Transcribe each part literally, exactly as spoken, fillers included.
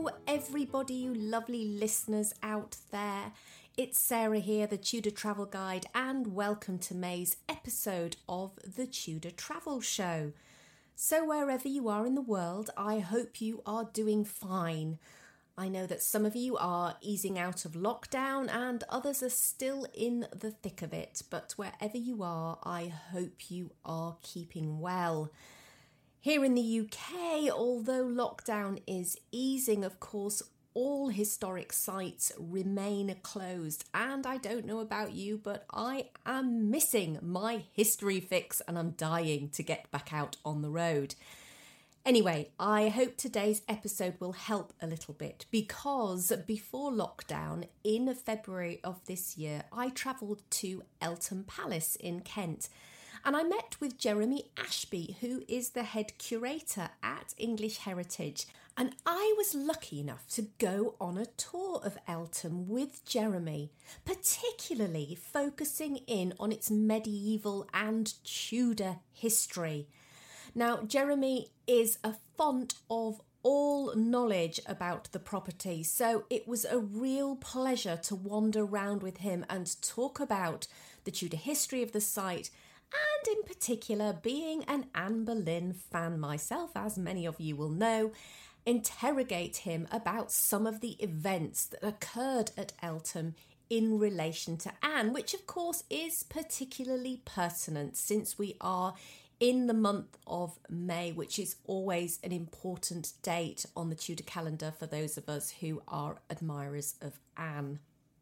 Hello, everybody, you lovely listeners out there. It's Sarah here, the Tudor Travel Guide, and welcome to May's episode of the Tudor Travel Show. So wherever you are in the world, I hope you are doing fine. I know that some of you are easing out of lockdown and others are still in the thick of it, but wherever you are, I hope you are keeping well. Here in the U K, although lockdown is easing, of course, all historic sites remain closed. And I don't know about you, but I am missing my history fix and I'm dying to get back out on the road. Anyway, I hope today's episode will help a little bit because before lockdown in February of this year, I travelled to Eltham Palace in Kent. And I met with Jeremy Ashby, who is the head curator at English Heritage. And I was lucky enough to go on a tour of Eltham with Jeremy, particularly focusing in on its medieval and Tudor history. Now, Jeremy is a font of all knowledge about the property, so it was a real pleasure to wander around with him and talk about the Tudor history of the site, and in particular, being an Anne Boleyn fan myself, as many of you will know, interrogate him about some of the events that occurred at Eltham in relation to Anne, which of course is particularly pertinent since we are in the month of May, which is always an important date on the Tudor calendar for those of us who are admirers of Anne.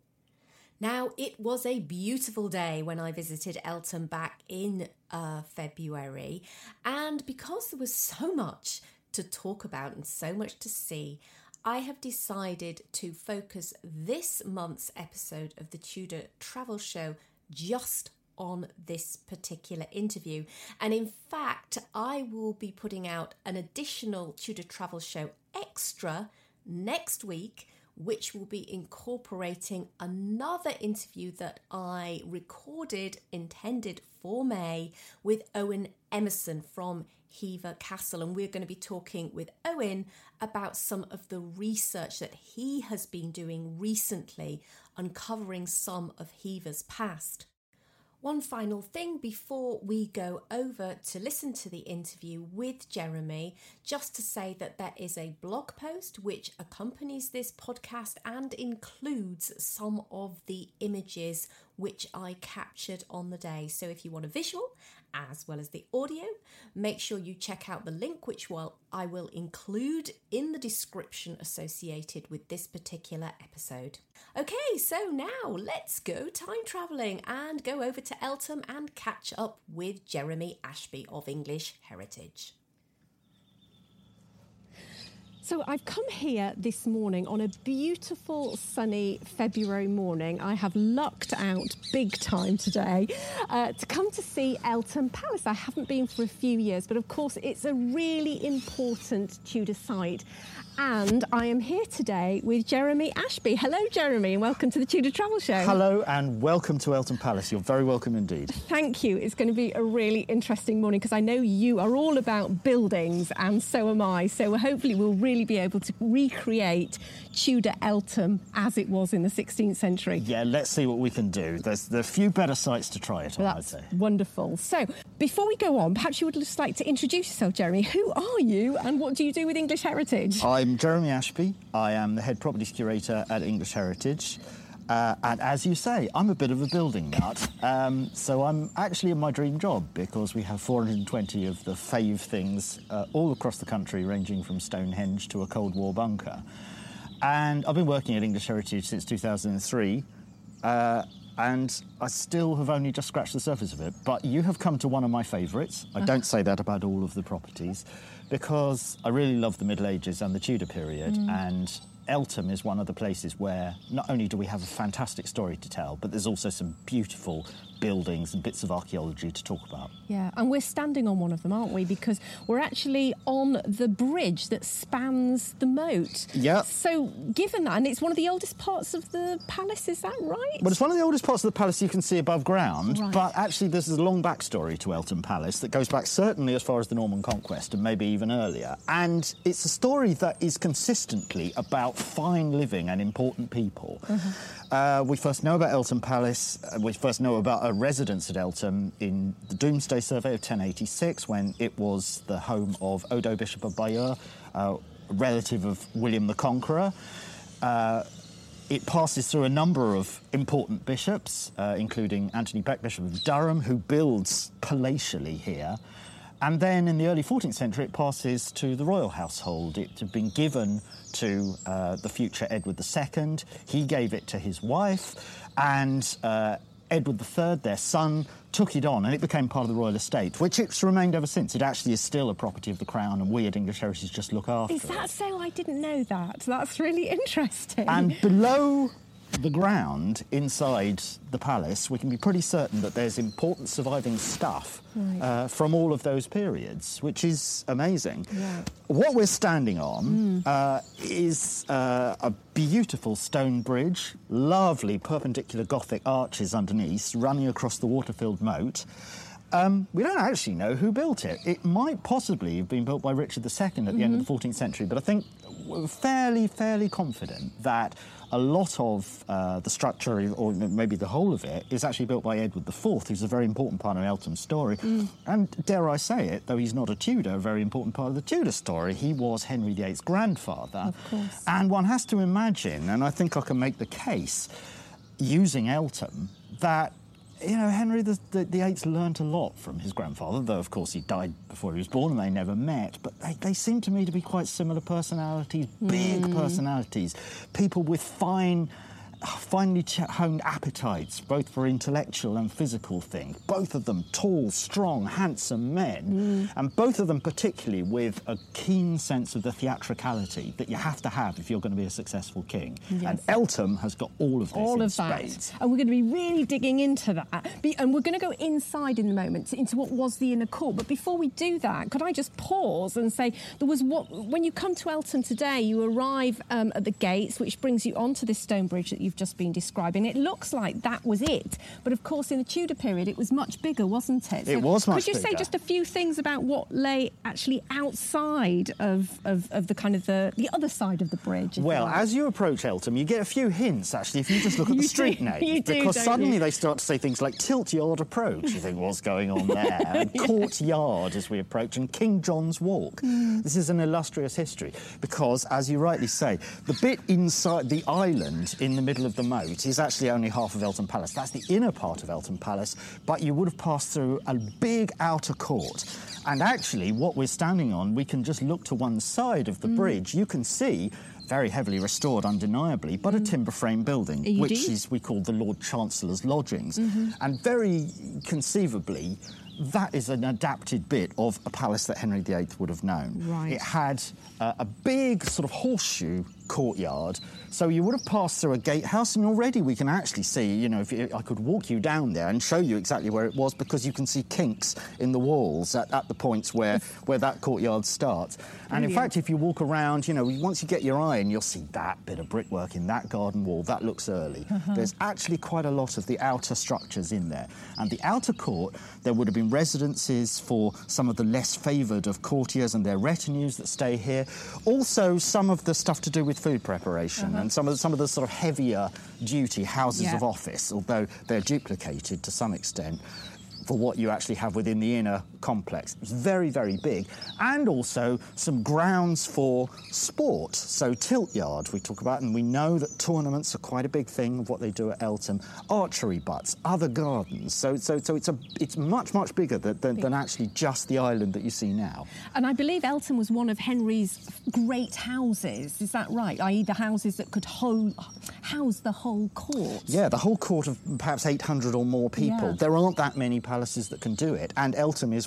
Now, it was a beautiful day when I visited Eltham back in uh, February, and because there was so much to talk about and so much to see, I have decided to focus this month's episode of the Tudor Travel Show just on this particular interview. And in fact, I will be putting out an additional Tudor Travel Show extra next week, which will be incorporating another interview that I recorded, intended for May, with Owen Emerson from Hever Castle. And we're going to be talking with Owen about some of the research that he has been doing recently, uncovering some of Hever's past. One final thing before we go over to listen to the interview with Jeremy, just to say that there is a blog post which accompanies this podcast and includes some of the images which I captured on the day. So if you want a visual as well as the audio, make sure you check out the link, which well, I will include in the description associated with this particular episode. Okay, so now let's go time travelling and go over to Eltham and catch up with Jeremy Ashby of English Heritage. So I've come here this morning on a beautiful sunny February morning. I have lucked out big time today uh, to come to see Eltham Palace. I haven't been for a few years, but of course it's a really important Tudor site. And I am here today with Jeremy Ashby. Hello, Jeremy, and welcome to the Tudor Travel Show. Hello, and welcome to Eltham Palace. You're very welcome indeed. Thank you. It's going to be a really interesting morning because I know you are all about buildings, and so am I. So hopefully we'll really be able to recreate Tudor Eltham as it was in the sixteenth century. Yeah, let's see what we can do. There's there are a few better sites to try it on, well, I'd say. Wonderful. So before we go on, perhaps you would just like to introduce yourself, Jeremy. Who are you and what do you do with English Heritage? I'm Jeremy Ashby. I am the head properties curator at English Heritage. Uh, and as you say, I'm a bit of a building nut. Um, so I'm actually in my dream job because we have four hundred twenty of the fave things uh, all across the country, ranging from Stonehenge to a Cold War bunker. And I've been working at English Heritage since two thousand three. Uh, and I still have only just scratched the surface of it. But you have come to one of my favourites. I don't say that about all of the properties, because I really love the Middle Ages and the Tudor period, mm. and Eltham is one of the places where not only do we have a fantastic story to tell, but there's also some beautiful buildings and bits of archaeology to talk about. Yeah, and we're standing on one of them, aren't we? Because we're actually on the bridge that spans the moat. Yeah. So, given that, and it's one of the oldest parts of the palace, is that right? Well, it's one of the oldest parts of the palace you can see above ground, right. but actually there's a long backstory to Eltham Palace that goes back certainly as far as the Norman Conquest and maybe even earlier. And it's a story that is consistently about fine living and important people. Uh-huh. Uh, we first know about Eltham Palace, uh, we first know about a residence at Eltham in the Domesday Survey of ten eighty-six, when it was the home of Odo, Bishop of Bayeux, uh, a relative of William the Conqueror. Uh, It passes through a number of important bishops, uh, including Anthony Beck, Bishop of Durham, who builds palatially here. And then in the early fourteenth century, it passes to the royal household. It had been given to uh, the future Edward the Second. He gave it to his wife, and uh, Edward the Third, their son, took it on, and it became part of the royal estate, which it's remained ever since. It actually is still a property of the Crown, and we at English Heritage just look after it. Is that so? I didn't know that. That's really interesting. And below the ground, inside the palace, we can be pretty certain that there's important surviving stuff right. uh, from all of those periods, which is amazing. Yeah. What we're standing on mm. uh, is uh, a beautiful stone bridge, lovely perpendicular Gothic arches underneath, running across the water-filled moat. Um, we don't actually know who built it. It might possibly have been built by Richard the Second at the mm-hmm. end of the fourteenth century, but I think we're fairly, fairly confident that a lot of uh, the structure, or maybe the whole of it, is actually built by Edward the Fourth, who's a very important part of Eltham's story. Mm. And, dare I say it, though he's not a Tudor, a very important part of the Tudor story, he was Henry the Eighth's grandfather. Of course. And one has to imagine, and I think I can make the case, using Eltham, that you know, Henry the, the, the Eighth learnt a lot from his grandfather, though, of course, he died before he was born and they never met. But they, they seem to me to be quite similar personalities, big mm. personalities, people with fine, finely honed appetites, both for intellectual and physical things. Both of them tall, strong, handsome men, mm. and both of them particularly with a keen sense of the theatricality that you have to have if you're going to be a successful king. Yes. And Eltham has got all of this all in of spades. That. And we're going to be really digging into that. And we're going to go inside in a moment, into what was the inner court. But before we do that, could I just pause and say, there was what when you come to Eltham today, you arrive um, at the gates, which brings you onto this stone bridge that you've just been describing. It looks like that was it. But, of course, in the Tudor period, it was much bigger, wasn't it? So it was much bigger. Could you bigger. say just a few things about what lay actually outside of, of, of the kind of the, the other side of the bridge? Well, like? as you approach Eltham, you get a few hints, actually, if you just look at the street do, names. You do, because don't suddenly you? they start to say things like Tilt Yard Approach. You think, what's going on there? And yeah. Court Yard as we approach, and King John's Walk. Mm. This is an illustrious history because, as you rightly say, the bit inside the island in the middle of the moat is actually only half of Eltham Palace. That's the inner part of Eltham Palace, but you would have passed through a big outer court. And actually, what we're standing on, we can just look to one side of the mm. bridge. You can see, very heavily restored, undeniably, but mm. a timber frame building, you which do? is we call the Lord Chancellor's lodgings. Mm-hmm. And very conceivably, that is an adapted bit of a palace that Henry the Eighth would have known. Right. It had uh, a big sort of horseshoe courtyard, so you would have passed through a gatehouse, and already we can actually see, you know, if you, I could walk you down there and show you exactly where it was, because you can see kinks in the walls at, at the points where, where that courtyard starts. And Brilliant. in fact, if you walk around, you know, once you get your eye in, you'll see that bit of brickwork in that garden wall. That looks early. Uh-huh. There's actually quite a lot of the outer structures in there. And the outer court, there would have been residences for some of the less favoured of courtiers and their retinues that stay here. Also, some of the stuff to do with food preparation uh-huh. and some of, the, some of the sort of heavier duty houses yeah. of office, although they're duplicated to some extent for what you actually have within the inner complex. It's very, very big. And also some grounds for sport. So Tilt Yard we talk about, and we know that tournaments are quite a big thing of what they do at Eltham. Archery butts, other gardens. So so, so it's a it's much, much bigger than, than, than actually just the island that you see now. And I believe Eltham was one of Henry's great houses, is that right? that is the houses that could hold, house the whole court. Yeah, the whole court of perhaps eight hundred or more people. Yeah. There aren't that many palaces that can do it, and Eltham is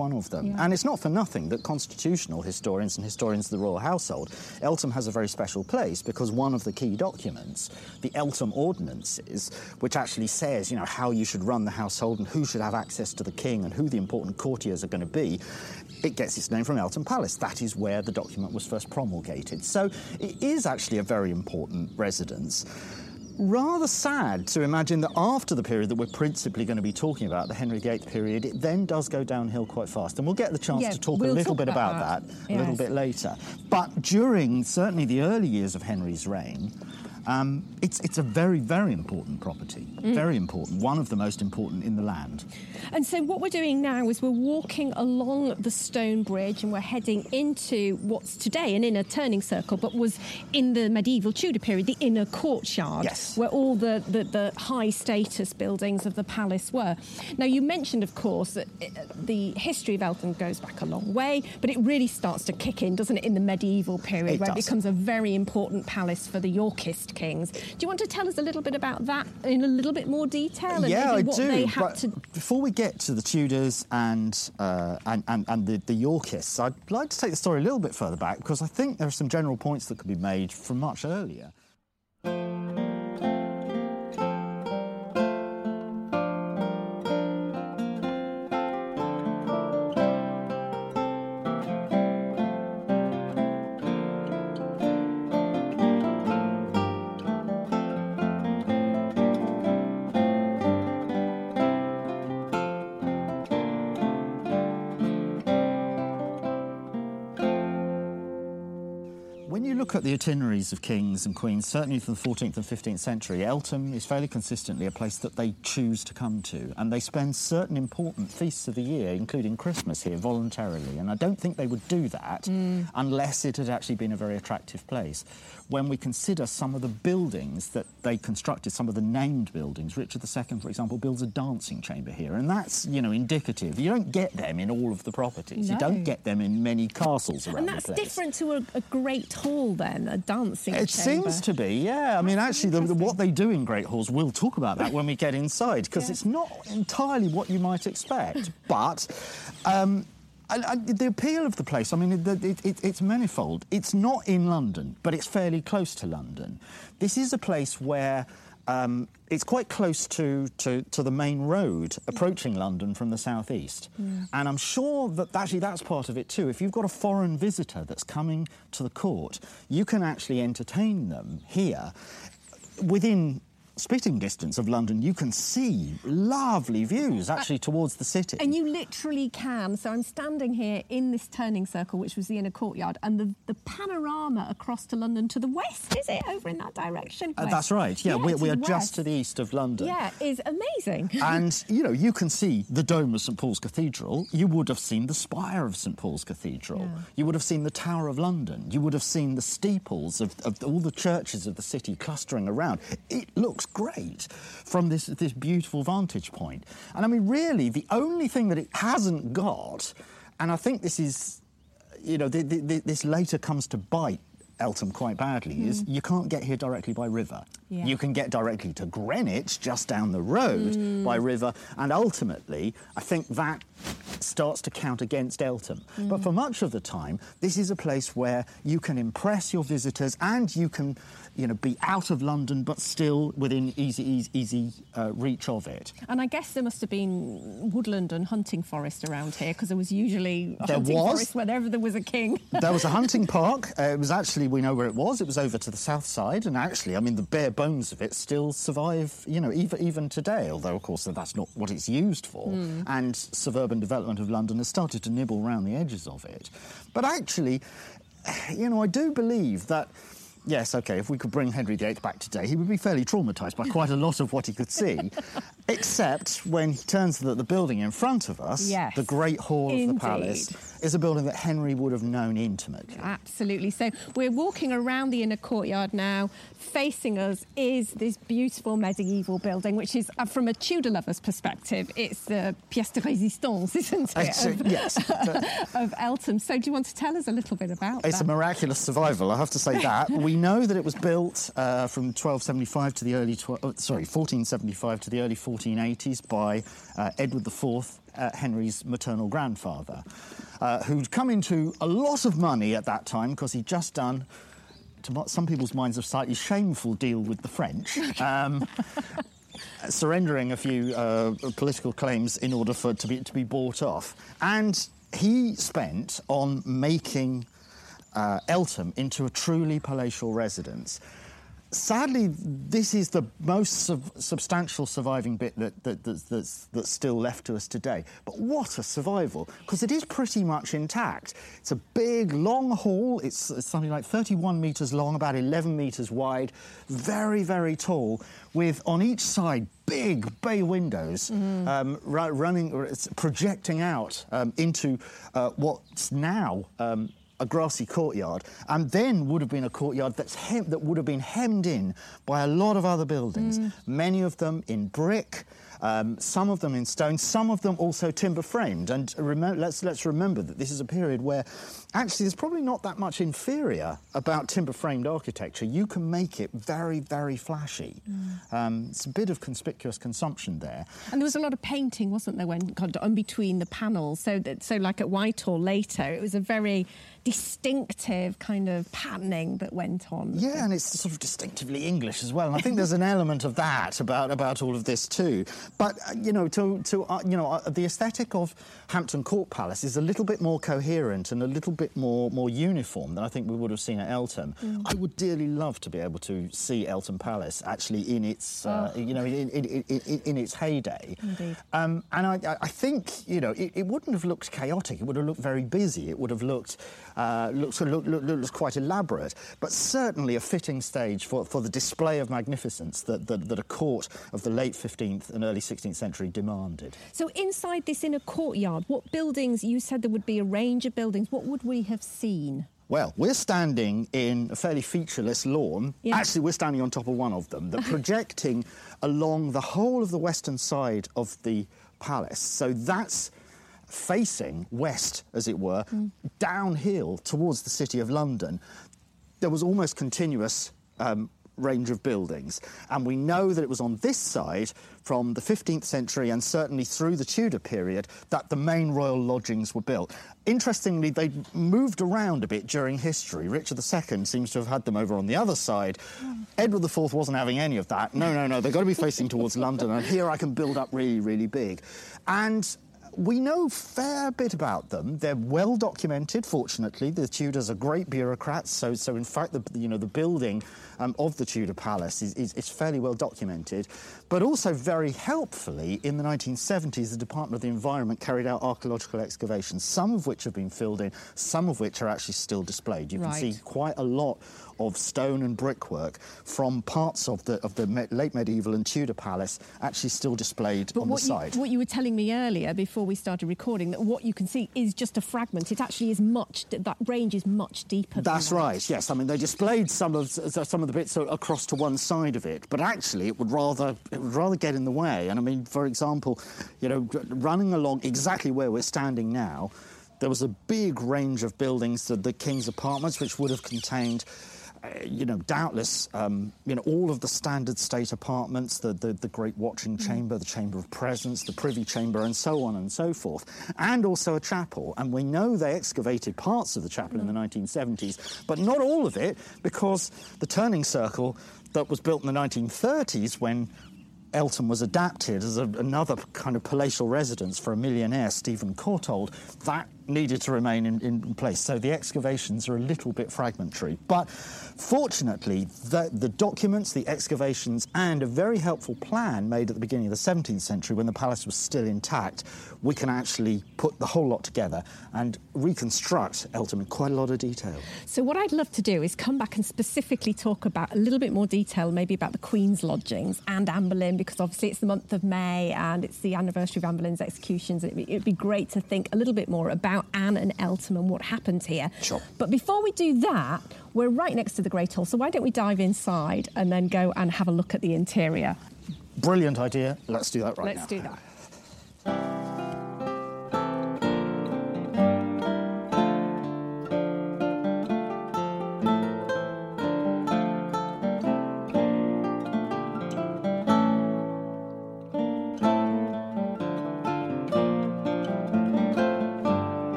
one of them. Yeah. And it's not for nothing that constitutional historians and historians of the royal household, Eltham has a very special place because one of the key documents, the Eltham Ordinances, which actually says, you know, how you should run the household and who should have access to the king and who the important courtiers are going to be, it gets its name from Eltham Palace. That is where the document was first promulgated. So it is actually a very important residence. Rather sad to imagine that after the period that we're principally going to be talking about, the Henry the eighth period, it then does go downhill quite fast. And we'll get the chance yeah, to talk we'll a little talk bit about, about that, that. a Yes. little bit later. But during, certainly, the early years of Henry's reign, Um, it's, it's a very, very important property. Mm. Very important. One of the most important in the land. And so what we're doing now is we're walking along the stone bridge and we're heading into what's today an inner turning circle, but was in the medieval Tudor period, the inner courtyard, yes. where all the, the, the high-status buildings of the palace were. Now, you mentioned, of course, that the history of Eltham goes back a long way, but it really starts to kick in, doesn't it, in the medieval period, it where does. it becomes a very important palace for the Yorkist kings. Do you want to tell us a little bit about that in a little bit more detail? And yeah, maybe I what do. They had but to... Before we get to the Tudors and uh, and, and, and the, the Yorkists, I'd like to take the story a little bit further back because I think there are some general points that could be made from much earlier. When you look at the itineraries of kings and queens, certainly from the fourteenth and fifteenth century, Eltham is fairly consistently a place that they choose to come to, and they spend certain important feasts of the year, including Christmas, here voluntarily. And I don't think they would do that mm. unless it had actually been a very attractive place. When we consider some of the buildings that they constructed, some of the named buildings, Richard the Second, for example, builds a dancing chamber here, and that's, you know, indicative. You don't get them in all of the properties. No. You don't get them in many castles around And the that's place. different to a, a great hall, then, a dancing It chamber. seems to be, yeah. I mean, That's actually, the, the, what they do in great halls, we'll talk about that when we get inside, because Yeah. it's not entirely what you might expect. But um, I, I, the appeal of the place, I mean, it, it, it, it's manifold. It's not in London, but it's fairly close to London. This is a place where um, it's quite close to, to, to the main road approaching London from the southeast. Mm. And I'm sure that actually that's part of it too. If you've got a foreign visitor that's coming to the court, you can actually entertain them here within spitting distance of London. You can see lovely views actually uh, towards the city. And you literally can. So I'm standing here in this turning circle, which was the inner courtyard, and the, the panorama across to London to the west, is it, over in that direction? Uh, that's right, yeah. yeah we, we are west. just to the east of London. Yeah, is amazing. And, you know, you can see the dome of St Paul's Cathedral. You would have seen the spire of St Paul's Cathedral. Yeah. You would have seen the Tower of London. You would have seen the steeples of, of all the churches of the city clustering around. It looks great from this, this beautiful vantage point. And, I mean, really, the only thing that it hasn't got, and I think this is, you know, the, the, this later comes to bite Eltham quite badly, mm. is you can't get here directly by river. Yeah. You can get directly to Greenwich, just down the road, mm. by river, and ultimately, I think that starts to count against Eltham. Mm. But for much of the time, this is a place where you can impress your visitors and you can, you know, be out of London but still within easy, easy, easy uh, reach of it. And I guess there must have been woodland and hunting forest around here, because there was usually a there hunting was. forest whenever there was a king. There was a hunting park. Uh, it was actually, we know where it was. It was over to the south side, and actually, I mean, the bare bones of it still survive, you know, even, even today, although, of course, that's not what it's used for. Mm. And suburban development of London has started to nibble around the edges of it. But actually, you know, I do believe that, yes, OK, if we could bring Henry the Eighth back today, he would be fairly traumatised by quite a lot of what he could see, except when he turns to the, the building in front of us, yes, the Great Hall indeed. of the Palace, is a building that Henry would have known intimately. Absolutely. So we're walking around the inner courtyard now. Facing us is this beautiful medieval building, which is, uh, from a Tudor lover's perspective, it's the pièce de résistance, isn't it, of, yes. of Eltham. So do you want to tell us a little bit about it's that? It's a miraculous survival, I have to say that. We we know that it was built uh, from twelve seventy-five to the early, tw- oh, sorry, fourteen seventy-five to the early fourteen eighties by uh, Edward the Fourth, uh, Henry's maternal grandfather, uh, who'd come into a lot of money at that time because he'd just done, to what some people's minds, a slightly shameful deal with the French. Um, surrendering a few uh, political claims in order for it to be, to be bought off. And he spent on making uh, Eltham into a truly palatial residence. Sadly, this is the most sub- substantial surviving bit that, that, that's, that's, that's still left to us today. But what a survival, because it is pretty much intact. It's a big, long hall. It's, it's something like thirty-one metres long, about eleven metres wide, very, very tall, with on each side big bay windows mm. um, r- running, or it's projecting out um, into uh, what's now Um, a grassy courtyard, and then would have been a courtyard that's hem- that would have been hemmed in by a lot of other buildings, mm. many of them in brick, um, some of them in stone, some of them also timber-framed. And rem- let's, let's remember that this is a period where actually there's probably not that much inferior about timber-framed architecture. You can make it very, very flashy. Mm. Um, it's a bit of conspicuous consumption there. And there was a lot of painting, wasn't there, when on between the panels? So, that, so like at Whitehall later, it was a very distinctive kind of patterning that went on. Yeah, and it's sort of distinctively English as well. And I think there's an element of that about, about all of this too. But, uh, you know, to, to uh, you know, uh, the aesthetic of Hampton Court Palace is a little bit more coherent and a little bit more, more uniform than I think we would have seen at Eltham. Mm. I would dearly love to be able to see Eltham Palace actually in its, uh, oh. you know, in, in, in, in, in its heyday. Indeed. Um, and I, I think, you know, it, it wouldn't have looked chaotic. It would have looked very busy. It would have looked... Uh, looks, look, look, looks quite elaborate, but certainly a fitting stage for, for the display of magnificence that, that, that a court of the late fifteenth and early sixteenth century demanded. So inside this inner courtyard, what buildings, you said there would be a range of buildings, what would we have seen? Well, we're standing in a fairly featureless lawn. Yeah. Actually, we're standing on top of one of them. They're projecting along the whole of the western side of the palace. So that's facing west, as it were, mm. downhill towards the City of London. There was almost continuous um, range of buildings, and we know that it was on this side from the fifteenth century and certainly through the Tudor period that the main royal lodgings were built. Interestingly, they moved around a bit during history. Richard the Second seems to have had them over on the other side. Mm. Edward the Fourth wasn't having any of that. No, no, no, they've got to be facing towards London, and here I can build up really, really big. And we know a fair bit about them. They're well documented, fortunately. The Tudors are great bureaucrats, so, so in fact, the, you know, the building um, of the Tudor Palace is, is, is fairly well documented. But also, very helpfully, in the nineteen seventies, the Department of the Environment carried out archaeological excavations, some of which have been filled in, some of which are actually still displayed. You can right. see quite a lot of stone and brickwork from parts of the of the me- late medieval and Tudor Palace actually still displayed but on the you, site. What you were telling me earlier before we started recording, that what you can see is just a fragment. It actually is much, that range is much deeper. That's than that. right, yes. I mean, they displayed some of some of the bits across to one side of it, but actually it would rather it would rather get in the way. And I mean, for example, you know, running along exactly where we're standing now, there was a big range of buildings, the, the King's Apartments, which would have contained Uh, you know, doubtless, um, you know, all of the standard state apartments, the, the, the Great Watching Chamber, the Chamber of Presence, the Privy Chamber, and so on and so forth, and also a chapel. And we know they excavated parts of the chapel mm. in the nineteen seventies, but not all of it, because the turning circle that was built in the nineteen thirties, when Eltham was adapted as a, another kind of palatial residence for a millionaire, Stephen Courtauld, that needed to remain in, in place. So the excavations are a little bit fragmentary. But fortunately, the, the documents, the excavations, and a very helpful plan made at the beginning of the seventeenth century, when the palace was still intact, we can actually put the whole lot together and reconstruct Eltham in quite a lot of detail. So what I'd love to do is come back and specifically talk about a little bit more detail, maybe about the Queen's lodgings and Anne Boleyn, because obviously it's the month of May and it's the anniversary of Anne Boleyn's executions. It'd be, it'd be great to think a little bit more about Anne and Eltham and what happened here. Sure. But before we do that, we're right next to the Great Hall, so why don't we dive inside and then go and have a look at the interior? Brilliant idea. Let's do that right Let's now. Let's do that.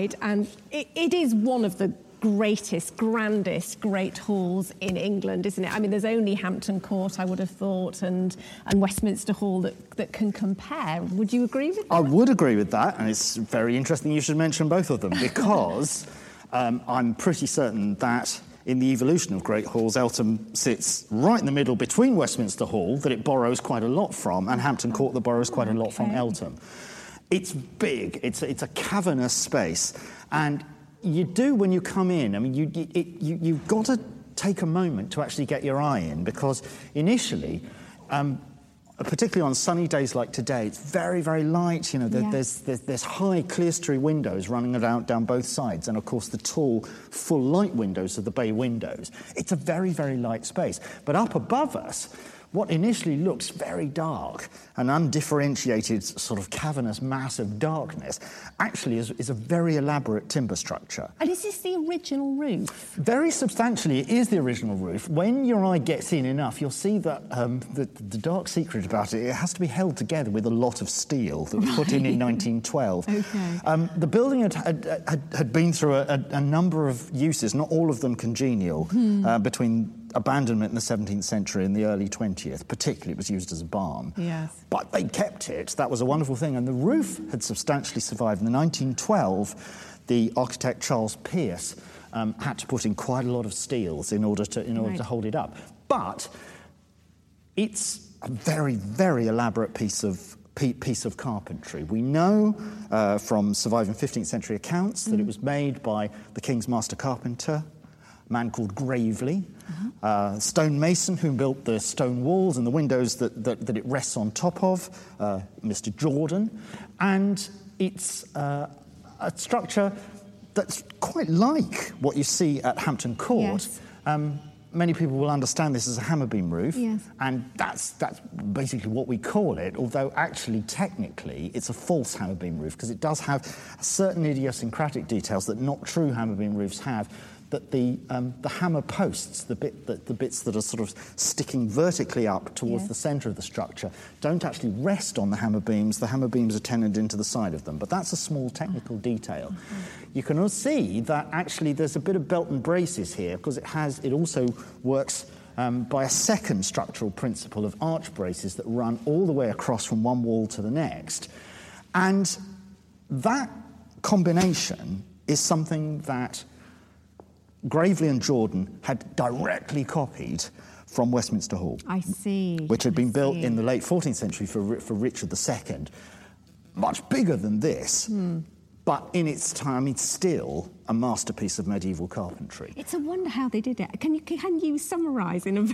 inside, and it, it is one of the greatest, grandest, great halls in England, isn't it? I mean, there's only Hampton Court, I would have thought, and, and Westminster Hall that, that can compare. Would you agree with that? I would agree with that, and it's very interesting you should mention both of them, because um, I'm pretty certain that in the evolution of great halls, Eltham sits right in the middle between Westminster Hall, that it borrows quite a lot from, and Hampton Court, that borrows quite a lot okay. from Eltham. It's big, it's a, it's a cavernous space, and you do when you come in. I mean, you, it, you, you've got to take a moment to actually get your eye in, because initially, um, particularly on sunny days like today, it's very, very light. You know, there, yeah. there's, there's, there's high clerestory windows running out down both sides, and of course the tall, full light windows of the bay windows. It's a very, very light space. But up above us, what initially looks very dark, an undifferentiated sort of cavernous mass of darkness, actually is, is a very elaborate timber structure. And is this the original roof? Very substantially, it is the original roof. When your eye gets in enough, you'll see that um, the, the dark secret about it, it has to be held together with a lot of steel that was put in in nineteen twelve. Okay. Um, the building had, had, had, had been through a, a, a number of uses, not all of them congenial, hmm. uh, between abandonment in the seventeenth century and the early twentieth. Particularly, it was used as a barn. Yes. But they kept it. That was a wonderful thing. And the roof had substantially survived. In the nineteen twelve, the architect Charles Pearce um, had to put in quite a lot of steels in order to in order right. to hold it up. But it's a very, very elaborate piece of piece of carpentry. We know uh, from surviving fifteenth century accounts that mm. it was made by the King's master carpenter, a man called Gravely, uh-huh. uh, stonemason who built the stone walls and the windows that, that, that it rests on top of, uh, Mister Jordan. And it's uh, a structure that's quite like what you see at Hampton Court. Yes. Um, many people will understand this as a hammer beam roof, yes. and that's that's basically what we call it, although actually, technically, it's a false hammer beam roof, because it does have certain idiosyncratic details that not true hammer beam roofs have, that the um, the hammer posts, the bit that the bits that are sort of sticking vertically up towards yes. the centre of the structure, don't actually rest on the hammer beams. The hammer beams are tenon into the side of them, but that's a small technical detail. Mm-hmm. You can see that actually there's a bit of belt and braces here, because it has it also works um, by a second structural principle of arch braces that run all the way across from one wall to the next, and that combination is something that Gravely and Jordan had directly copied from Westminster Hall. I see. Which had been I built see. in the late fourteenth century for, for Richard the Second. Much bigger than this, hmm. but in its time, it's still a masterpiece of medieval carpentry. It's a wonder how they did it. Can you can you summarise in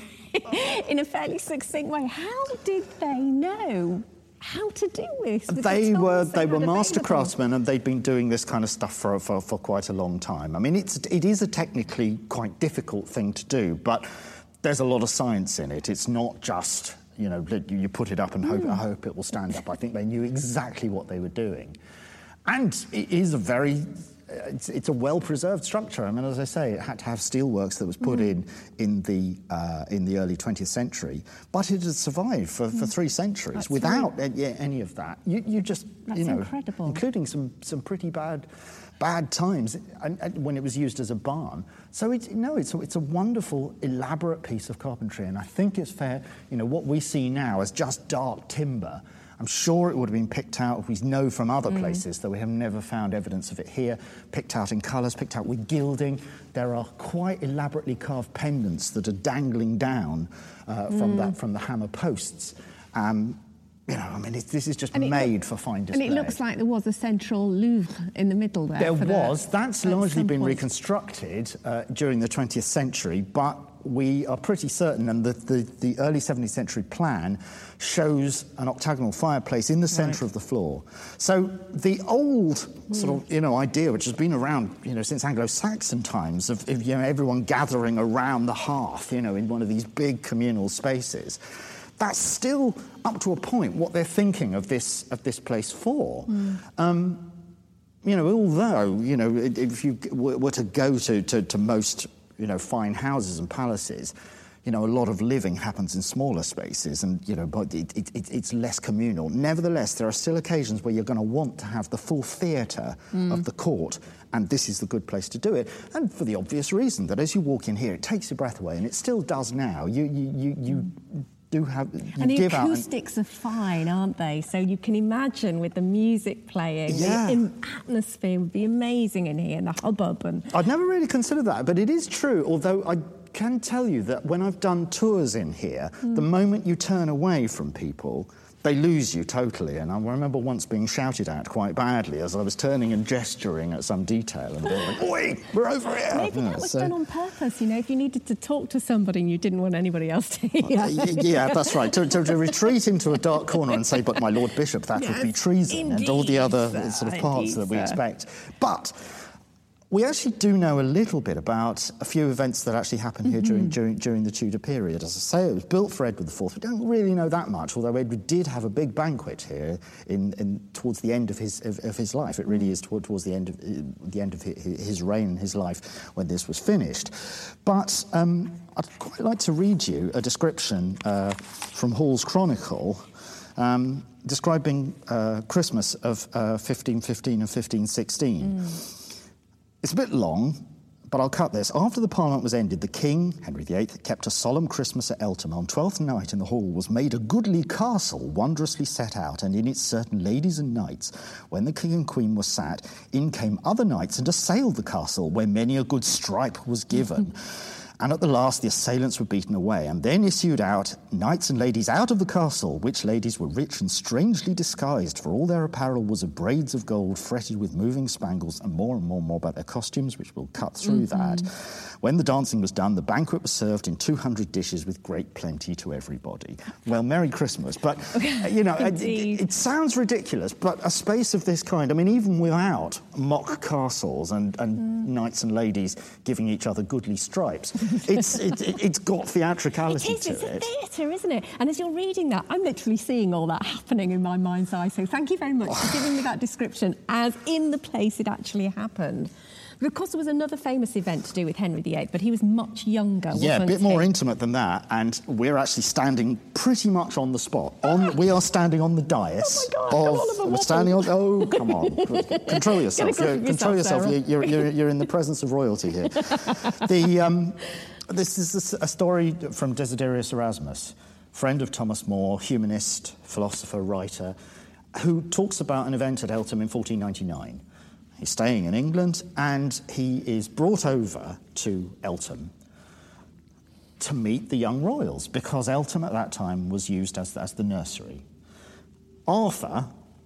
a in a fairly succinct way, how did they know how to do this? They were they were master available? craftsmen, and they'd been doing this kind of stuff for, for for quite a long time. I mean, it's it is a technically quite difficult thing to do, but there's a lot of science in it. It's not just, you know, you put it up and hope, mm. I hope it will stand up. I think they knew exactly what they were doing, and it is a very It's, it's a well-preserved structure. I mean, as I say, it had to have steelworks that was put mm. in in the uh, in the early twentieth century, but it had survived for, mm. for three centuries That's without right. any, any of that. You, you just, That's you know, incredible. including some some pretty bad bad times and, and when it was used as a barn. So it's no, it's a, it's a wonderful, elaborate piece of carpentry, and I think it's fair. You know, what we see now as just dark timber, I'm sure it would have been picked out, we know from other places, mm. though we have never found evidence of it here, picked out in colours, picked out with gilding. There are quite elaborately carved pendants that are dangling down uh, mm. from that from the hammer posts. Um, you know, I mean, it, this is just and made look, for fine display. And it looks like there was a central Louvre in the middle there. There for was. The, That's largely been point. reconstructed uh, during the twentieth century, but we are pretty certain, and the, the, the early seventeenth century plan shows an octagonal fireplace in the centre right. of the floor. So the old mm. sort of, you know, idea, which has been around, you know, since Anglo-Saxon times, of, of you know, everyone gathering around the hearth, you know, in one of these big communal spaces, that's still, up to a point, what they're thinking of this of this place for. Mm. Um, you know, although, you know, if you were to go to, to, to most, you know, fine houses and palaces, you know, a lot of living happens in smaller spaces and, you know, but it, it, it, it's less communal. Nevertheless, there are still occasions where you're going to want to have the full theatre mm. of the court, and this is the good place to do it. And for the obvious reason that as you walk in here, it takes your breath away, and it still does now. You, you, you, you mm. do have... You and the give acoustics out and, are fine, aren't they? So you can imagine with the music playing, yeah. the in- atmosphere would be amazing in here, and the hubbub. And I'd never really considered that, but it is true, although I can tell you that when I've done tours in here, mm. the moment you turn away from people, they lose you totally. And I remember once being shouted at quite badly as I was turning and gesturing at some detail and being like, oi, we're over here. Maybe yeah, that was so, done on purpose, you know, if you needed to talk to somebody and you didn't want anybody else to hear. Uh, yeah, that's right. To, to, to retreat into a dark corner and say, but my Lord Bishop, that yes, would be treason, indeed, and all the other sir, sort of parts indeed, that we sir. expect. But we actually do know a little bit about a few events that actually happened here mm-hmm. during, during during the Tudor period. As I say, it was built for Edward the Fourth. We don't really know that much, although Edward did have a big banquet here in, in towards the end of his of, of his life. It really is toward, towards the end of uh, the end of his, his reign, his life, when this was finished. But um, I'd quite like to read you a description uh, from Hall's Chronicle. Um, describing uh, Christmas of uh, fifteen fifteen and fifteen sixteen. Mm. It's a bit long, but I'll cut this. After the Parliament was ended, the King, Henry the Eighth, kept a solemn Christmas at Eltham. On Twelfth night in the hall was made a goodly castle, wondrously set out, and in it certain ladies and knights. When the King and Queen were sat, in came other knights and assailed the castle, where many a good stripe was given. And at the last the assailants were beaten away, and then issued out knights and ladies out of the castle, which ladies were rich and strangely disguised, for all their apparel was of braids of gold fretted with moving spangles, and more and more and more about their costumes, which we'll cut through mm-hmm. that. When the dancing was done, the banquet was served in two hundred dishes with great plenty to everybody. Well, Merry Christmas. But, you know, it, it, it sounds ridiculous, but a space of this kind, I mean, even without mock castles and, and mm. knights and ladies giving each other goodly stripes, It's it, it's got theatricality it is, to it's it. It's a theatre, isn't it? And as you're reading that, I'm literally seeing all that happening in my mind's eye. So thank you very much for giving me that description as in the place it actually happened. But of course, there was another famous event to do with Henry the Eighth, but he was much younger, wasn't he? Yeah, a bit more intimate than that, and we're actually standing pretty much on the spot. On, we are standing on the dais. Oh, my God, of, Oliver we're standing on... Oh, come on. Control yourself. You're, control yourself. You're, you're, you're, you're in the presence of royalty here. the... Um, This is a story from Desiderius Erasmus, friend of Thomas More, humanist, philosopher, writer, who talks about an event at Eltham in fourteen ninety-nine. He's staying in England, and he is brought over to Eltham to meet the young royals, because Eltham at that time was used as, as the nursery. Arthur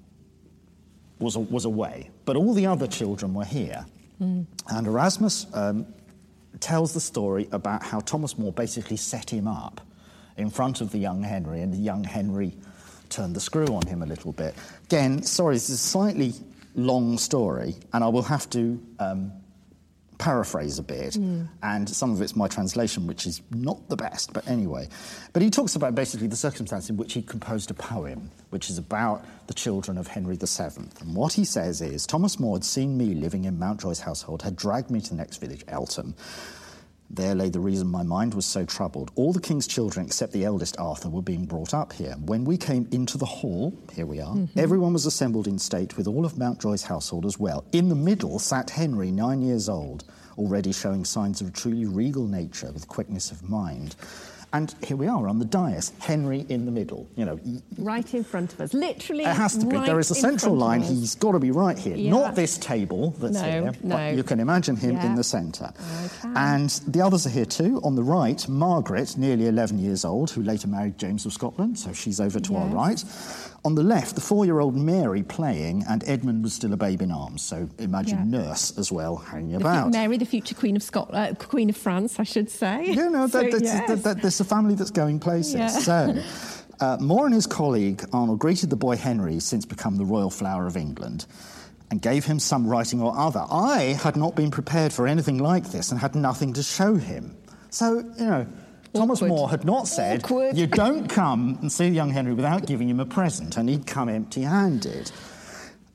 was, was away, but all the other children were here. Mm. And Erasmus... Um, tells the story about how Thomas More basically set him up in front of the young Henry, and the young Henry turned the screw on him a little bit. Again, sorry, this is a slightly long story, and I will have to um, paraphrase a bit, mm. and some of it's my translation, which is not the best, but anyway. But he talks about basically the circumstance in which he composed a poem, which is about the children of Henry the Seventh. And what he says is, Thomas More had seen me living in Mountjoy's household, had dragged me to the next village, Eltham. There lay the reason my mind was so troubled. All the king's children, except the eldest Arthur, were being brought up here. When we came into the hall, here we are, mm-hmm. everyone was assembled in state, with all of Mountjoy's household as well. In the middle sat Henry, nine years old, already showing signs of a truly regal nature, with quickness of mind. And here we are on the dais, Henry in the middle, you know. Right in front of us, literally. It has to be. Right there is a central line. He's got to be right here. Yeah. Not this table that's no, here, no. but you can imagine him yeah. in the centre. Okay. And the others are here too. On the right, Margaret, nearly eleven years old, who later married James of Scotland, so she's over to yes. our right. On the left, the four-year-old Mary playing, and Edmund was still a babe in arms, so imagine yeah. nurse as well hanging the about. Mary, the future Queen of Scotland, uh, Queen of France, I should say. Yeah, no, so, that, that's, yes. that, that, there's a family that's going places. Yeah. So, uh, More and his colleague Arnold greeted the boy Henry, since become the royal flower of England, and gave him some writing or other. I had not been prepared for anything like this and had nothing to show him. So, you know... Thomas Awkward. More had not said, Awkward. you don't come and see young Henry without giving him a present, and he'd come empty-handed.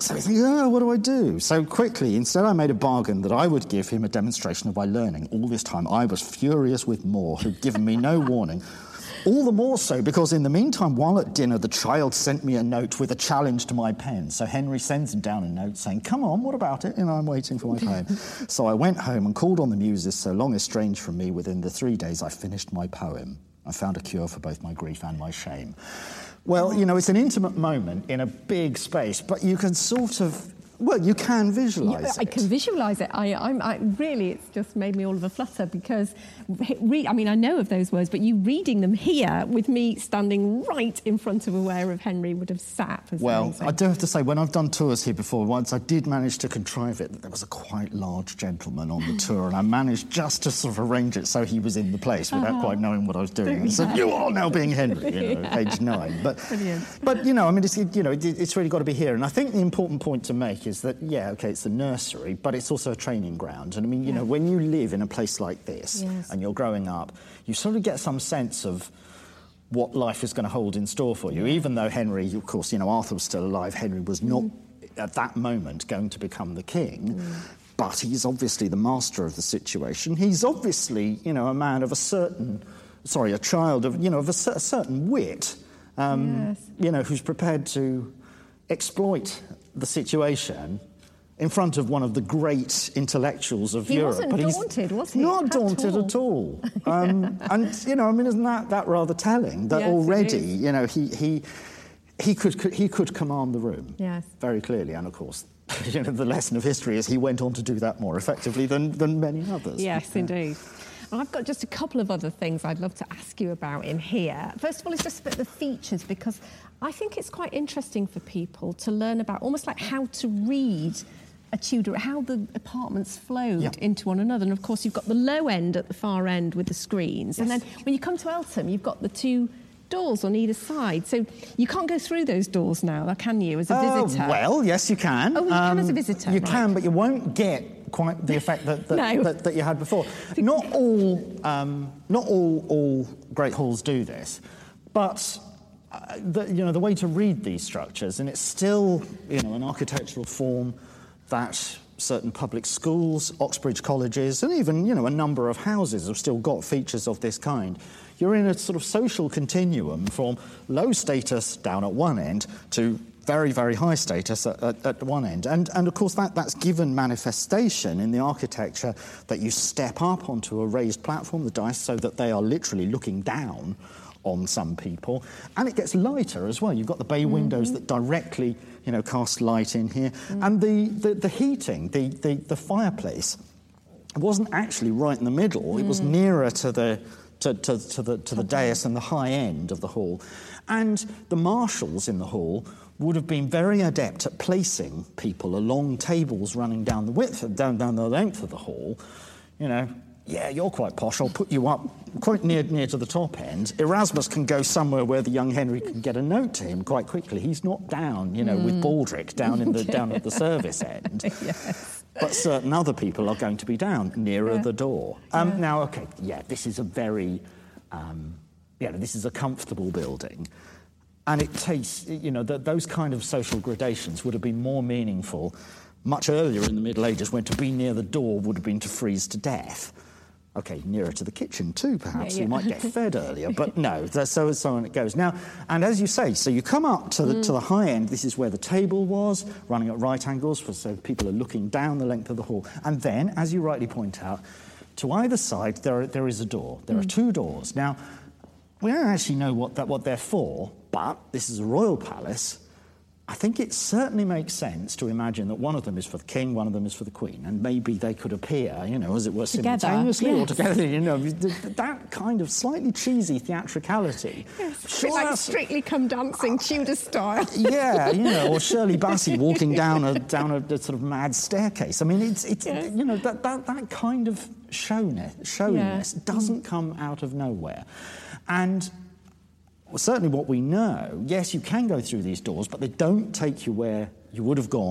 So he's thinking, oh, what do I do? So quickly, instead I made a bargain that I would give him a demonstration of my learning. All this time I was furious with Moore, who'd given me no warning. All the more so because in the meantime, while at dinner, the child sent me a note with a challenge to my pen. So Henry sends him down a note saying, come on, what about it? You know, I'm waiting for my poem. So I went home and called on the muses, so long estranged from me. Within the three days, I finished my poem. I found a cure for both my grief and my shame. Well, you know, it's an intimate moment in a big space, but you can sort of, well, you can visualise yeah, it. I can visualise it. I, I'm, I really, it's just made me all of a flutter because, re- I mean, I know of those words, but you reading them here with me standing right in front of where of Henry would have sat. Was well, amazing. I do have to say, when I've done tours here before, once I did manage to contrive it that there was a quite large gentleman on the tour, and I managed just to sort of arrange it so he was in the place without uh-huh. quite knowing what I was doing. And so you are now being Henry, you know, yeah. age nine. But, Brilliant. but you know, I mean, it's, you know, it, it's really got to be here. And I think the important point to make is that, yeah, OK, it's a nursery, but it's also a training ground. And, I mean, you yeah. know, when you live in a place like this yes. and you're growing up, you sort of get some sense of what life is going to hold in store for you, even though Henry, of course, you know, Arthur was still alive. Henry was not, mm. at that moment, going to become the king. Mm. But he's obviously the master of the situation. He's obviously, you know, a man of a certain, sorry, a child of, you know, of a, a certain wit, um, yes. you know, who's prepared to exploit the situation in front of one of the great intellectuals of he Europe. He wasn't but daunted, he's was he? Not at daunted all. at all. Um, and, you know, I mean, isn't that, that rather telling? That yes, already, you know, he, he, he, could, he could command the room yes. very clearly. And, of course, you know, the lesson of history is he went on to do that more effectively than, than many others. Yes, yeah. indeed. Well, I've got just a couple of other things I'd love to ask you about in here. First of all, it's just about the features, because I think it's quite interesting for people to learn about almost like how to read a Tudor, how the apartments flowed yeah. into one another. And, of course, you've got the low end at the far end with the screens. Yes. And then when you come to Eltham, you've got the two doors on either side. So you can't go through those doors now, can you, as a uh, visitor? Well, yes, you can. Oh, you um, can as a visitor, You right. can, but you won't get quite the effect that that, no. that, that you had before. Not all, um, not all, all great halls do this, but uh, the, you know, the way to read these structures, and it's still, you know, an architectural form that certain public schools, Oxbridge colleges, and even, you know, a number of houses have still got features of this kind. You're in a sort of social continuum from low status down at one end to very, very high status at, at, at one end. And, and of course, that, that's given manifestation in the architecture that you step up onto a raised platform, the dais, so that they are literally looking down on some people. And it gets lighter as well. You've got the bay windows mm-hmm. that directly, you know, cast light in here. Mm. And the, the, the heating, the, the, the fireplace, wasn't actually right in the middle. Mm. It was nearer to the to, to, to the to the okay. dais and the high end of the hall. And the marshals in the hall would have been very adept at placing people along tables running down the width, down, down the length of the hall. You know, yeah, you're quite posh, I'll put you up quite near near to the top end. Erasmus can go somewhere where the young Henry can get a note to him quite quickly. He's not down, you know, mm. with Baldric down in the down at the service end. Yes. But certain other people are going to be down nearer yeah. the door. Um, yeah. Now, OK, yeah, this is a very, um, you know, this is a comfortable building. And it takes, you know, th- those kind of social gradations would have been more meaningful much earlier in the Middle Ages, when to be near the door would have been to freeze to death. OK, nearer to the kitchen too, perhaps. Yeah, yeah. You might get fed earlier, but no, so so on it goes. Now, and as you say, so you come up to the, mm. to the high end. This is where the table was, running at right angles, for, so people are looking down the length of the hall. And then, as you rightly point out, to either side, there, are, there is a door. There mm. are two doors. Now, we don't actually know what, that, what they're for, but this is a royal palace. I think it certainly makes sense to imagine that one of them is for the king, one of them is for the queen, and maybe they could appear, you know, as it were, together. simultaneously yes. or together, you know, that kind of slightly cheesy theatricality. Yes, sure, like Strictly Come Dancing, Tudor style. Yeah, you know, or Shirley Bassey walking down a down a, a sort of mad staircase. I mean, it's, it's yes. you know, that, that, that kind of showness, showiness yeah. doesn't mm. come out of nowhere. And well, certainly what we know, yes, you can go through these doors, but they don't take you where you would have gone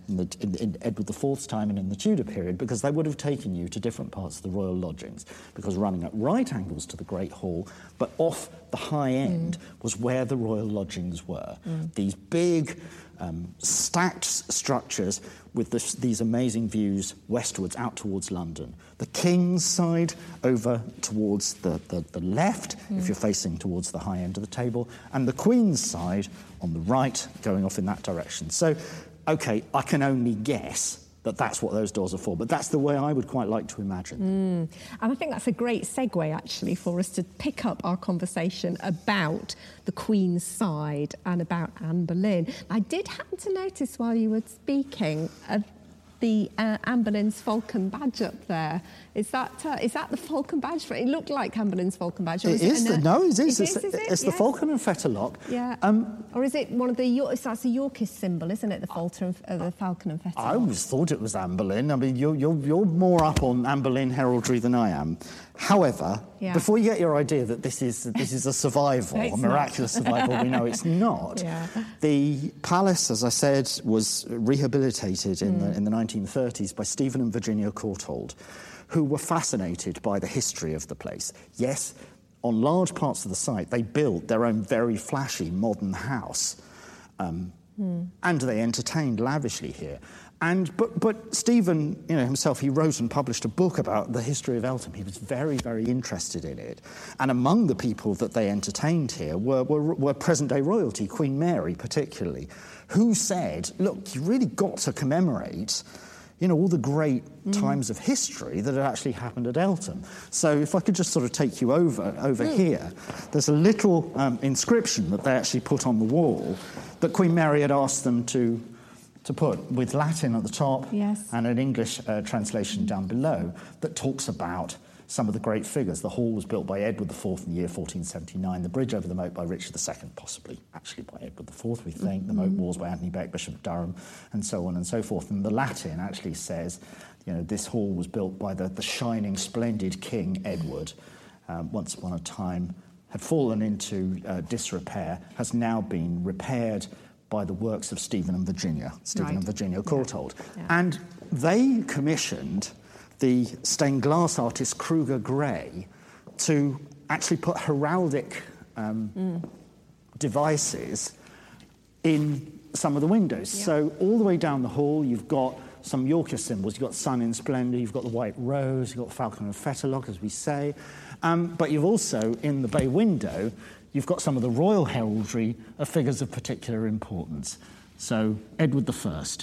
in, the, in, in Edward the Fourth's time and in the Tudor period, because they would have taken you to different parts of the royal lodgings, because running at right angles to the Great Hall, but off the high end mm. was where the royal lodgings were. Mm. These big, um, stacked structures with this, these amazing views westwards out towards London. The King's side over towards the, the, the left, mm. if you're facing towards the high end of the table, and the Queen's side on the right, going off in that direction. So, OK, I can only guess that that's what those doors are for, but that's the way I would quite like to imagine. Mm. And I think that's a great segue, actually, for us to pick up our conversation about the Queen's side and about Anne Boleyn. I did happen to notice while you were speaking uh, the uh, Anne Boleyn's Falcon badge up there. Is that uh, is that the Falcon badge? It looked like Anne Boleyn's Falcon badge. Or is it is. it The, no, it is. It It's, is, is it? it's the yes. Falcon and Fetterlock. Yeah. Um, or is it one of the York? That's a Yorkist symbol, isn't it? The Falter, and, uh, the Falcon and Fetterlock. I always thought it was Anne Boleyn. I mean, you're you're, you're more up on Anne Boleyn heraldry than I am. However, yeah. before you get your idea that this is this is a survival, a miraculous survival, we know it's not. Yeah. The palace, as I said, was rehabilitated in mm. the in the nineteen thirties by Stephen and Virginia Courtauld, who were fascinated by the history of the place. Yes, on large parts of the site, they built their own very flashy modern house, um, mm. and they entertained lavishly here. And but but Stephen, you know, himself, he wrote and published a book about the history of Eltham. He was very, very interested in it. And among the people that they entertained here were were, were present-day royalty, Queen Mary particularly, who said, "Look, you really got to commemorate, you know, all the great mm. times of history that had actually happened at Eltham." So if I could just sort of take you over over mm. here, there's a little um, inscription that they actually put on the wall that Queen Mary had asked them to. to put, with Latin at the top yes. and an English uh, translation down below, that talks about some of the great figures. The hall was built by Edward the Fourth in the year fourteen seventy-nine, the bridge over the moat by Richard the Second, possibly actually by Edward the Fourth, we think, mm-hmm. the moat walls by Anthony Beck, Bishop of Durham, and so on and so forth. And the Latin actually says, you know, this hall was built by the, the shining, splendid King Edward, um, once upon a time, had fallen into uh, disrepair, has now been repaired by the works of Stephen and Virginia, Stephen right. and Virginia Courtauld. Yeah. Yeah. And they commissioned the stained glass artist Kruger Gray to actually put heraldic um, mm. devices in some of the windows. Yeah. So all the way down the hall, you've got some Yorkist symbols. You've got sun in splendour, you've got the white rose, you've got falcon and fetterlock, as we say. Um, but you've also, in the bay window, you've got some of the royal heraldry of figures of particular importance. So Edward the First,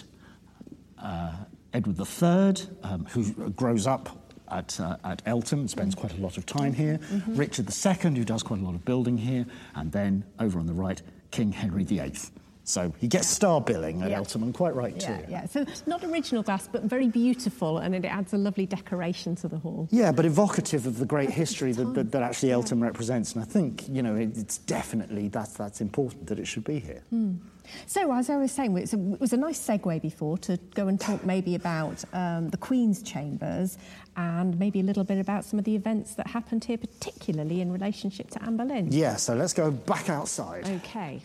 uh, Edward the Third, um, who grows up at, uh, at Eltham and spends quite a lot of time here, mm-hmm. Richard the Second, who does quite a lot of building here, and then, over on the right, King Henry the Eighth. So he gets star billing at yeah. Eltham, and quite right yeah, too. Yeah, so not original glass, but very beautiful, and it adds a lovely decoration to the hall. Yeah, but evocative of the great history that, that, that actually Eltham yeah. represents. And I think, you know, it, it's definitely, that's, that's important that it should be here. Mm. So, as I was saying, it was a nice segue before to go and talk maybe about um, the Queen's chambers and maybe a little bit about some of the events that happened here, particularly in relationship to Anne Boleyn. Yeah, so let's go back outside. OK.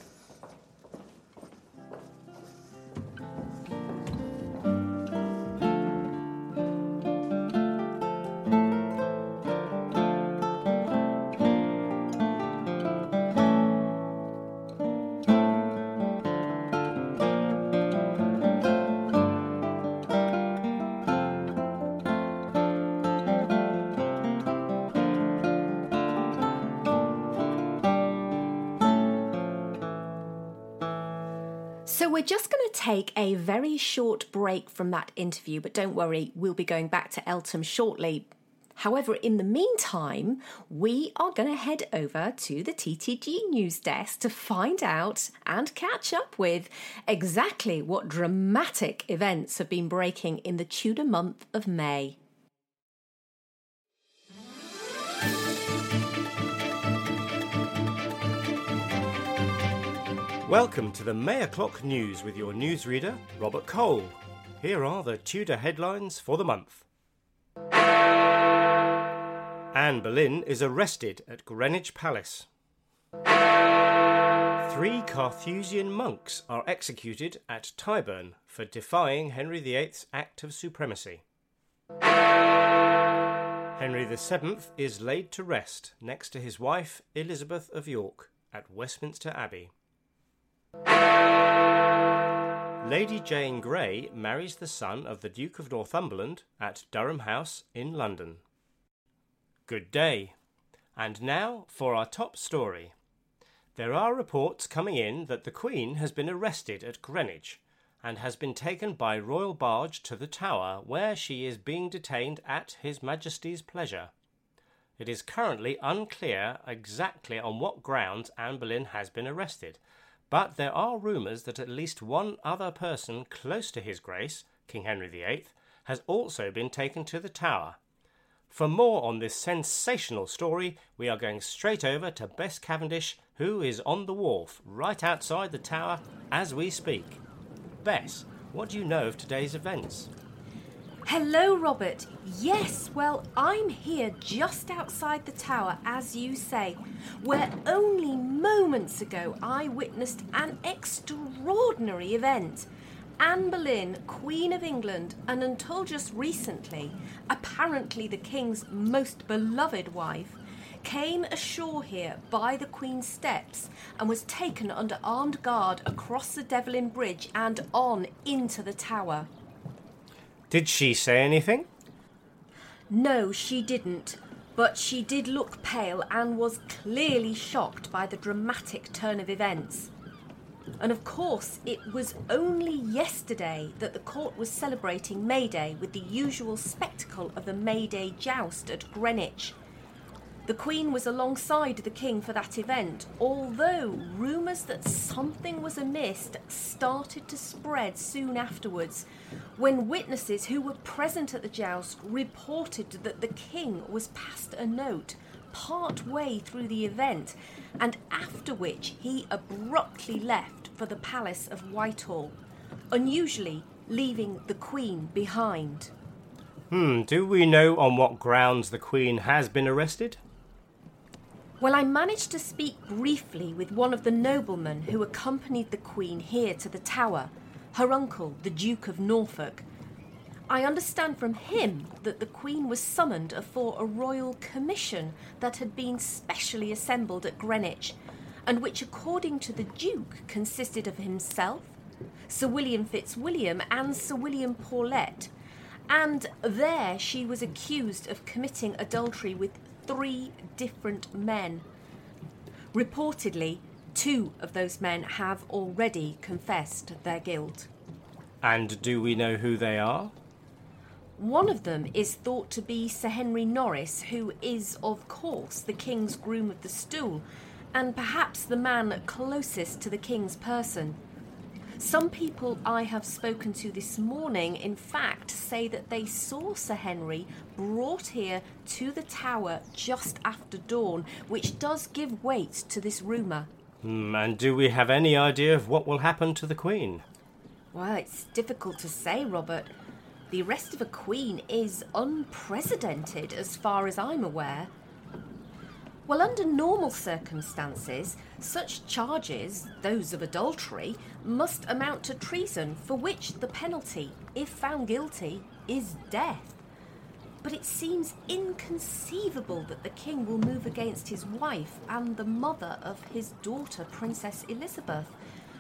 So we're just going to take a very short break from that interview, but don't worry, we'll be going back to Eltham shortly. However, in the meantime, we are going to head over to the T T G news desk to find out and catch up with exactly what dramatic events have been breaking in the Tudor month of May. Welcome to the May O'Clock News with your newsreader, Robert Cole. Here are the Tudor headlines for the month. Anne Boleyn is arrested at Greenwich Palace. Three Carthusian monks are executed at Tyburn for defying Henry the eighth's Act of Supremacy. Henry the seventh is laid to rest next to his wife Elizabeth of York at Westminster Abbey. Lady Jane Grey marries the son of the Duke of Northumberland at Durham House in London. Good day. And now for our top story. There are reports coming in that the Queen has been arrested at Greenwich and has been taken by royal barge to the Tower, where she is being detained at His Majesty's pleasure. It is currently unclear exactly on what grounds Anne Boleyn has been arrested, but there are rumours that at least one other person close to His Grace, King Henry the eighth, has also been taken to the Tower. For more on this sensational story, we are going straight over to Bess Cavendish, who is on the wharf right outside the Tower as we speak. Bess, what do you know of today's events? Hello, Robert. Yes, well, I'm here just outside the Tower, as you say, where only moments ago I witnessed an extraordinary event. Anne Boleyn, Queen of England, and until just recently, apparently the King's most beloved wife, came ashore here by the Queen's steps and was taken under armed guard across the Devlin Bridge and on into the Tower. Did she say anything? No, she didn't, but she did look pale and was clearly shocked by the dramatic turn of events. And of course, it was only yesterday that the court was celebrating May Day with the usual spectacle of the May Day joust at Greenwich. The Queen was alongside the King for that event, although rumours that something was amiss started to spread soon afterwards, when witnesses who were present at the joust reported that the King was passed a note part way through the event, and after which he abruptly left for the Palace of Whitehall, unusually leaving the Queen behind. Hmm, do we know on what grounds the Queen has been arrested? Well, I managed to speak briefly with one of the noblemen who accompanied the Queen here to the Tower, her uncle, the Duke of Norfolk. I understand from him that the Queen was summoned for a royal commission that had been specially assembled at Greenwich, and which, according to the Duke, consisted of himself, Sir William Fitzwilliam and Sir William Paulet, and there she was accused of committing adultery with three different men. Reportedly, two of those men have already confessed their guilt. And do we know who they are? One of them is thought to be Sir Henry Norris, who is, of course, the King's groom of the stool, and perhaps the man closest to the King's person. Some people I have spoken to this morning, in fact, say that they saw Sir Henry brought here to the Tower just after dawn, which does give weight to this rumour. Hmm, and do we have any idea of what will happen to the Queen? Well, it's difficult to say, Robert. The arrest of a queen is unprecedented as far as I'm aware. Well, under normal circumstances, such charges, those of adultery, must amount to treason, for which the penalty, if found guilty, is death. But it seems inconceivable that the King will move against his wife and the mother of his daughter, Princess Elizabeth.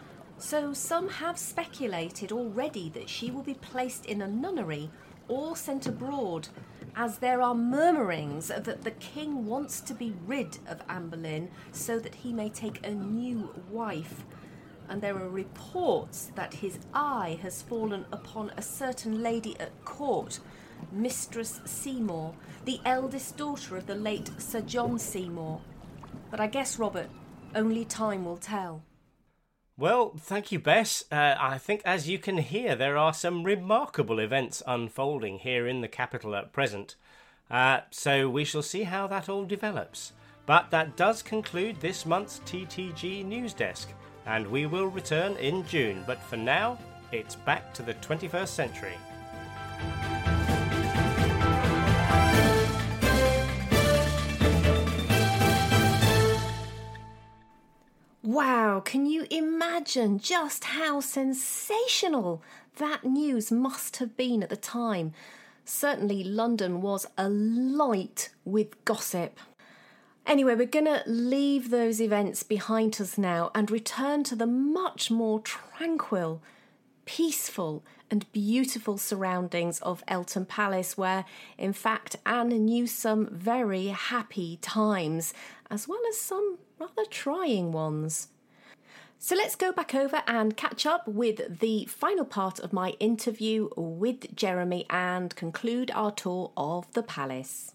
So some have speculated already that she will be placed in a nunnery or sent abroad, as there are murmurings that the King wants to be rid of Anne Boleyn so that he may take a new wife. And there are reports that his eye has fallen upon a certain lady at court, Mistress Seymour, the eldest daughter of the late Sir John Seymour. But I guess, Robert, only time will tell. Well, thank you, Bess. Uh, I think, as you can hear, there are some remarkable events unfolding here in the capital at present. Uh, so we shall see how that all develops. But that does conclude this month's T T G News Desk, and we will return in June. But for now, it's back to the twenty-first century. Wow, Wow, can you imagine just how sensational that news must have been at the time? Certainly London was alight with gossip. Anyway, we're going to leave those events behind us now and return to the much more tranquil, peaceful and beautiful surroundings of Eltham Palace, where, in fact, Anne knew some very happy times, as well as some rather trying ones. So let's go back over and catch up with the final part of my interview with Jeremy and conclude our tour of the palace.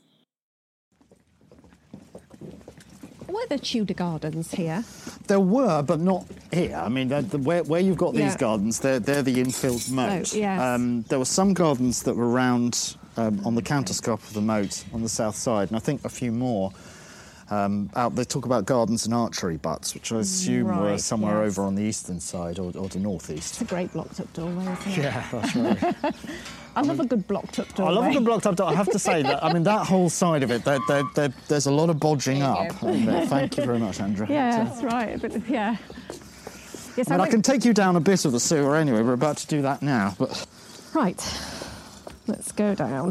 Were there Tudor gardens here? There were, but not here. I mean, the, the, where, where you've got Yeah. these gardens, they're, they're the infilled moat. Oh, yes. um, there were some gardens that were round um, on the counterscarp of the moat on the south side, and I think a few more. Um, out, they talk about gardens and archery butts, which I assume were Right, somewhere yes. over on the eastern side or, or the northeast. It's a great blocked-up doorway, isn't it? Yeah, that's right. I love a good blocked-up I doorway. love a good blocked up door. I have to say that. I mean, that whole side of it, there, there, there, there's a lot of bodging There you up. go. in there. Thank you very much, Andrew. Yeah, Uh, that's right. But, yeah. Yes, I, mean, I went- can take you down a bit of the sewer anyway. We're about to do that now, but Right. Let's go down.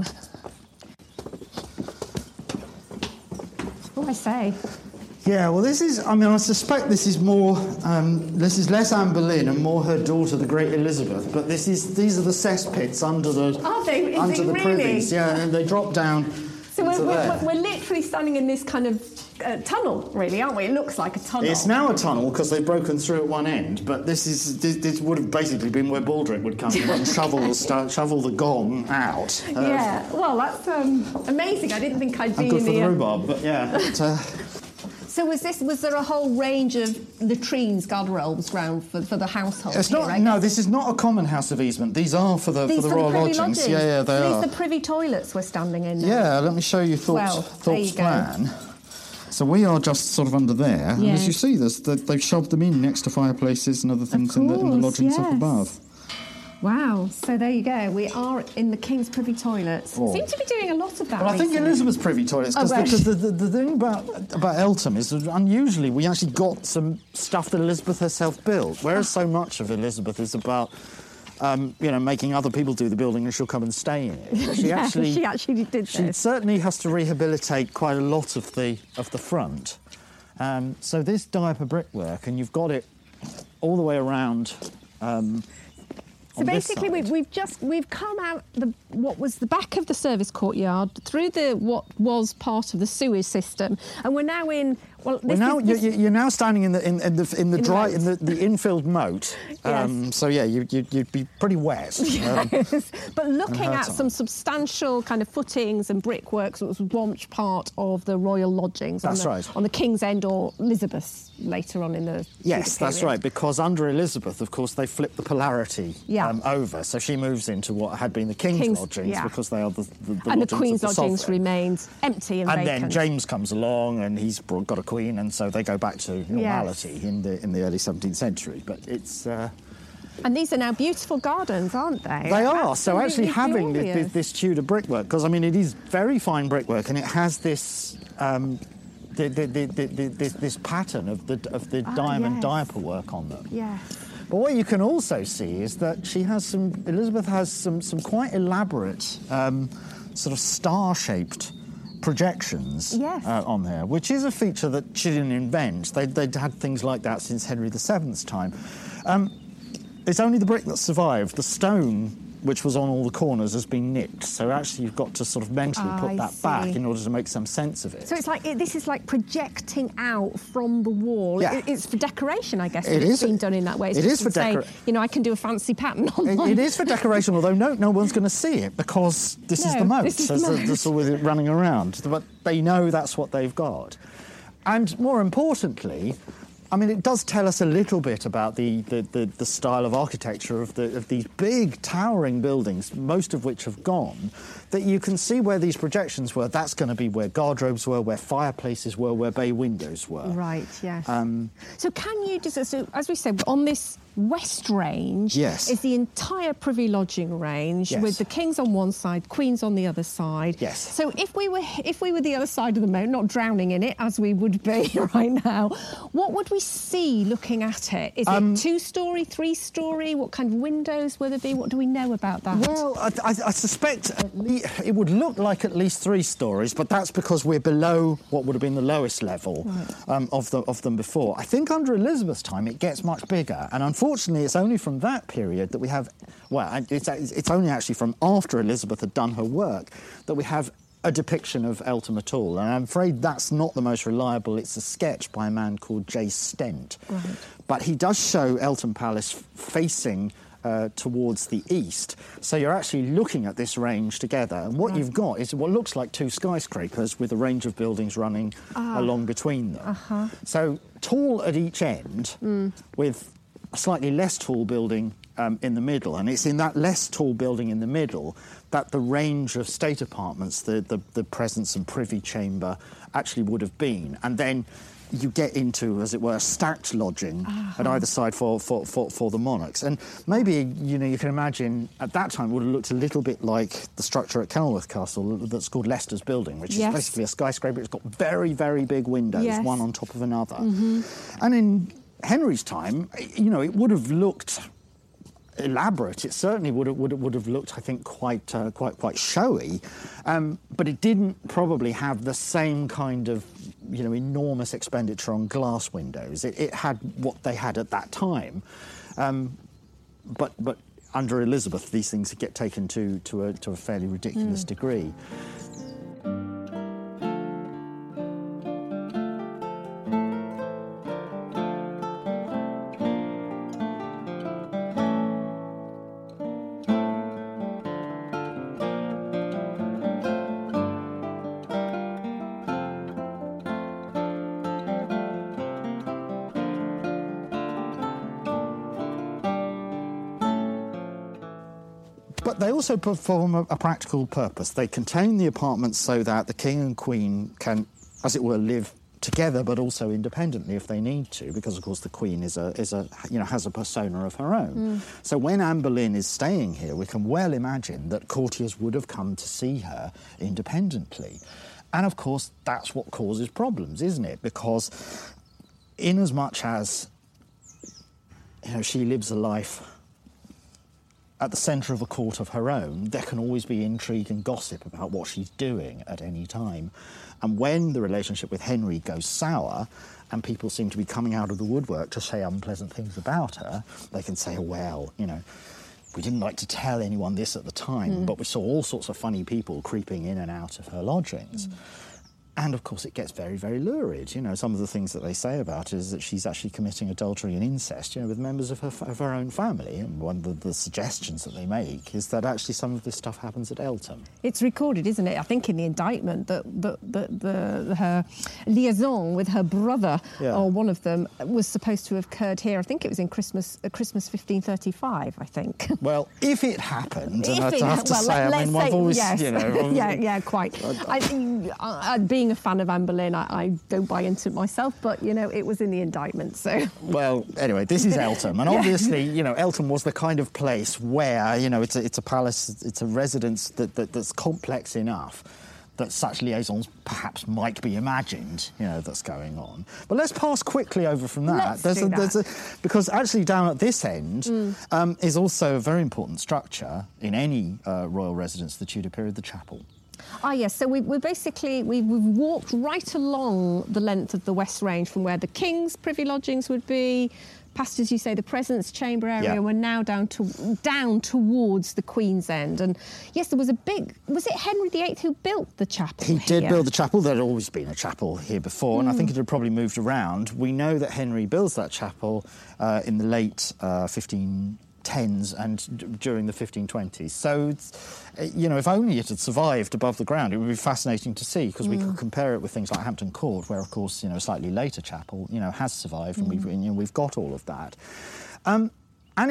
What do I say? yeah. Well, this is. I mean, I suspect this is more. Um, this is less Anne Boleyn and more her daughter, the Great Elizabeth. But this is. These are the cesspits under the Are they? Is under it the really? privies. Yeah, and they drop down. So into we're, there. we're, we're literally standing in this kind of uh, tunnel, really, aren't we? It looks like a tunnel. It's now a tunnel because they've broken through at one end, but this is this, this would have basically been where Baldric would come in and shovel the sta- shovel the gong out. Uh, Yeah, well, that's um, amazing. I didn't think I'd be And good in for the the... uh, rhubarb, but yeah. But, uh, So was this? Was there a whole range of latrines, garderobes round for, for the household? it's here, not. I No, guess? this is not a common house of easement. These are for the These for the for royal the privy lodgings. lodgings. Yeah, yeah, they so are. These the privy toilets we're standing in now. Yeah, let me show you Thorpe's, Well, there Thorpe's you go. plan. So we are just sort of under there, and as Yes. you see, there's, the, they've shoved them in next to fireplaces and other things in, the, in the course, lodgings up yes. above. Wow. So there you go. We are in the King's privy toilets. Oh. Seem to be doing a lot of that. Well, I think recently. Elizabeth's privy toilets, Oh, because right. the, the, the thing about about Eltham is that unusually we actually got some stuff that Elizabeth herself built, whereas so much of Elizabeth is about, um, you know, making other people do the building and she'll come and stay in it. She Yeah, actually, she actually did she this. certainly has to rehabilitate quite a lot of the of the front. Um, so this diaper brickwork, and you've got it all the way around. Um, So on this basically, side. we've, we've just we've come out the what was the back of the service courtyard through the what was part of the sewage system, and we're now in. Well, Well, this now is, this, you're, you're now standing in the in, in the in the In the dry moat. in the, the infilled moat. Um, so yeah, you, you, you'd be pretty wet. Um, but looking her at time. some substantial kind of footings and brickworks that was once part of the royal lodgings. That's on the, right. On the King's End or Elizabeth's later on in the. yes, Tudor that's period. right. Because under Elizabeth, of course, they flipped the polarity Yeah. um, over. So she moves into what had been the king's, King's- lodgings yeah. because they are the, the, the And the lodgings of Queen's the lodgings sovereign. remained empty and, And vacant. then James comes along, and he's brought, got a queen, and so they go back to normality in the in the early seventeenth century. But it's. Uh, And these are now beautiful gardens, aren't they? They are. So actually Absolutely having this, glorious. this, this Tudor brickwork, because I mean it is very fine brickwork, and it has this um, the, the, the, the, the, this, this pattern of the of the Ah, diamond yes. diaper work on them. Yes. But what you can also see is that she has some. Elizabeth has some some quite elaborate um, sort of star-shaped projections Yes. uh, on there, which is a feature that she didn't invent. They'd, they'd had things like that since Henry the Seventh's time. Um, It's only the brick that survived. The stone, which was on all the corners, has been nicked. So actually, you've got to sort of mentally Ah, put I that back see. in order to make some sense of it. So it's like it, this is like projecting out from the wall. Yeah. It, it's for decoration, I guess. It if it's is. been done in that way. It's It just is for to say, decora- you know, I can do a fancy pattern on It- mine. it is for decoration, although no, no one's going to see it because this is No, the moat. this is so the it's- moat. it's all with it running around. But they know that's what they've got. And more importantly, I mean, it does tell us a little bit about the, the, the, the style of architecture of, the, of these big, towering buildings, most of which have gone, that you can see where these projections were. That's going to be where guardrobes were, where fireplaces were, where bay windows were. Right, yes. Um, so can you just, so as we said, on this West Range Yes. is the entire Privy Lodging range, Yes. with the Kings on one side, Queens on the other side. Yes. So if we were if we were the other side of the moat, not drowning in it as we would be right now, what would we see looking at it? Is Um, it two-storey, three-storey? What kind of windows will there be? What do we know about that? Well, I, I, I suspect at le- it would look like at least three stories, but that's because we're below what would have been the lowest level Right. um, of, the, of them before. I think under Elizabeth's time it gets much bigger, and unfortunately it's only from that period that we have, well, it's, it's only actually from after Elizabeth had done her work that we have a depiction of Eltham at all, and I'm afraid that's not the most reliable. It's a sketch by a man called J. Stent. Right. But he does show Eltham Palace facing uh, towards the east, so you're actually looking at this range together, and what Right. you've got is what looks like two skyscrapers with a range of buildings running Ah. along between them. Uh-huh. So tall at each end, Mm. with a slightly less tall building um, in the middle, and it's in that less tall building in the middle that the range of state apartments, the, the, the presence and privy chamber, actually would have been. And then you get into, as it were, stacked lodging Uh-huh. at either side for, for, for, for the monarchs. And maybe, you know, you can imagine at that time it would have looked a little bit like the structure at Kenilworth Castle that's called Leicester's Building, which Yes. is basically a skyscraper. It's got very, very big windows, Yes. one on top of another. And in Henry's time, you know, it would have looked elaborate. It certainly would have, would have, would have looked, I think, quite uh, quite quite showy, um, but it didn't probably have the same kind of, you know, enormous expenditure on glass windows. It, it had what they had at that time, um, but but under Elizabeth, these things get taken to to a to a fairly ridiculous degree. But they also perform a, a practical purpose. They contain the apartments so that the king and queen can, as it were, live together, but also independently if they need to, because of course the queen is a is a you know has a persona of her own. So when Anne Boleyn is staying here, we can well imagine that courtiers would have come to see her independently, and of course that's what causes problems, isn't it? Because in as much as you know she lives a life at the centre of a court of her own, there can always be intrigue and gossip about what she's doing at any time. And when the relationship with Henry goes sour and people seem to be coming out of the woodwork to say unpleasant things about her, they can say, well, you know, we didn't like to tell anyone this at the time, mm. but we saw all sorts of funny people creeping in and out of her lodgings. Mm. And, of course, it gets very, very lurid. You know, some of the things that they say about her is that she's actually committing adultery and incest, you know, with members of her, of her own family. And one of the, the suggestions that they make is that actually some of this stuff happens at Eltham. It's recorded, isn't it? I think in the indictment that the, the, the, her liaison with her brother, Yeah. or one of them, was supposed to have occurred here. I think it was in Christmas, uh, Christmas fifteen thirty-five, I think. Well, if it happened, If and I it have ha- to well, say, let- I mean, let's I've say always, yes. you know... yeah, yeah, quite. I think, uh, being a fan of Anne Boleyn, I, I don't buy into it myself, but, you know, it was in the indictment, so... Well, anyway, this is Eltham, and Yeah. obviously, you know, Eltham was the kind of place where, you know, it's a, it's a palace, it's a residence that, that that's complex enough that such liaisons perhaps might be imagined, you know, that's going on. But let's pass quickly over from that. Let's there's do a, that. There's a, because actually down at this end Mm. um, is also a very important structure in any uh, royal residence of the Tudor period, the chapel. Ah, yes. So we, we basically we, we've walked right along the length of the West Range from where the King's privy lodgings would be, past, as you say, the presence chamber area. Yeah. We're now down to down towards the Queen's End. And yes, there was a big. Was it Henry the Eighth who built the chapel? He did here? build the chapel. There had always been a chapel here before, and I think it had probably moved around. We know that Henry builds that chapel uh, in the late uh, fifteen tens and d- during the fifteen twenties. So, it's, uh, you know, if only it had survived above the ground, it would be fascinating to see, because we could compare it with things like Hampton Court, where, of course, you know, a slightly later chapel, you know, has survived, and we've, you know, we've got all of that. Um, and it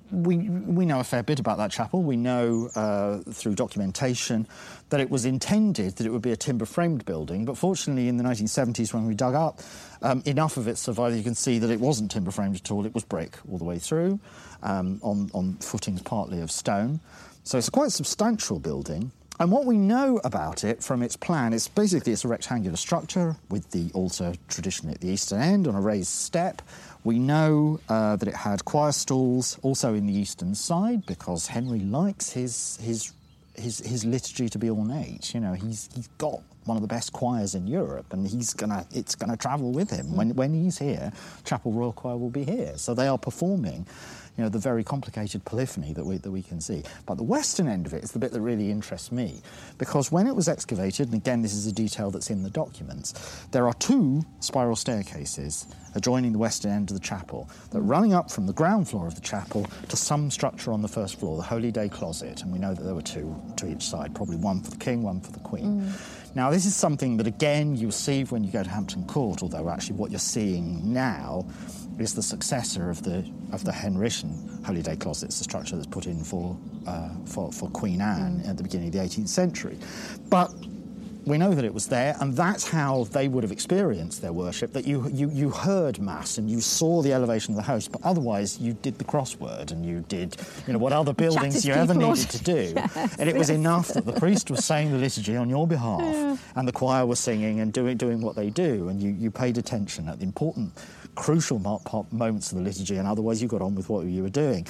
we we know a fair bit about that chapel. We know uh, through documentation that it was intended that it would be a timber-framed building, but fortunately in the nineteen seventies when we dug up, um, enough of it survived. You can see that it wasn't timber-framed at all. It was brick all the way through, um, on, on footings partly of stone. So it's a quite substantial building. And what we know about it from its plan is basically it's a rectangular structure with the altar traditionally at the eastern end on a raised step. We know uh, that it had choir stalls also in the eastern side because Henry likes his his his, his liturgy to be ornate. You know, he's he's got one of the best choirs in Europe, and he's gonna it's gonna travel with him. When when he's here, Chapel Royal Choir will be here. So they are performing, you know, the very complicated polyphony that we that we can see. But the western end of it is the bit that really interests me, because when it was excavated, and again this is a detail that's in the documents, there are two spiral staircases adjoining the western end of the chapel that are running up from the ground floor of the chapel to some structure on the first floor, the Holy Day Closet, and we know that there were two to each side, probably one for the king, one for the queen. Mm. Now this is something that again you'll see when you go to Hampton Court, although actually what you're seeing now is the successor of the of the Henrician Holy Day Closets, the structure that's put in for uh, for, for Queen Anne mm. at the beginning of the eighteenth century. But we know that it was there, and that's how they would have experienced their worship, that you, you, you heard Mass and you saw the elevation of the host, but otherwise you did the crossword and you did, you know, what other buildings you ever needed to do. Yes, and it was yes. enough that the priest was saying the liturgy on your behalf yeah. and the choir was singing and doing, doing what they do, and you, you paid attention at the important, crucial moments of the liturgy, and otherwise you got on with what you were doing.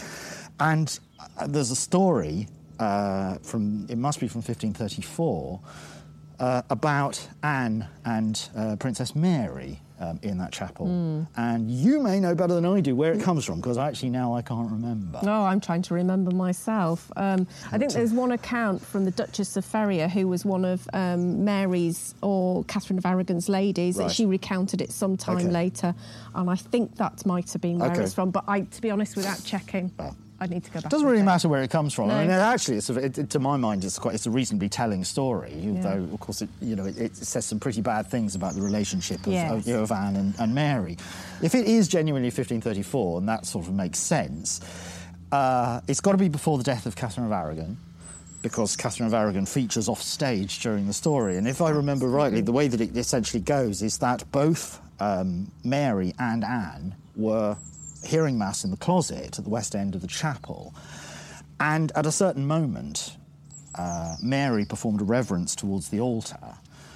And there's a story uh, from, it must be from fifteen thirty-four, Uh, about Anne and uh, Princess Mary um, in that chapel. Mm. And you may know better than I do where it comes from, because actually now I can't remember. Oh, I'm trying to remember myself. Um, I think there's one account from the Duchess of Ferrier, who was one of um, Mary's or Catherine of Aragon's ladies, right. and she recounted it some time okay. later. And I think that might have been where okay. it's from. But I, to be honest, without checking... Well. I need to go back. It doesn't really matter where it comes from. No. I mean, actually, it's a, it, to my mind, it's quite it's a reasonably telling story. Yeah. Though, of course, it you know it, it says some pretty bad things about the relationship of, yes. of, you know, of Anne and, and Mary. If it is genuinely fifteen thirty-four, and that sort of makes sense, uh, it's got to be before the death of Catherine of Aragon, because Catherine of Aragon features off stage during the story. And if I remember rightly, the way that it essentially goes is that both um, Mary and Anne were hearing Mass in the closet at the west end of the chapel. And at a certain moment, uh, Mary performed a reverence towards the altar,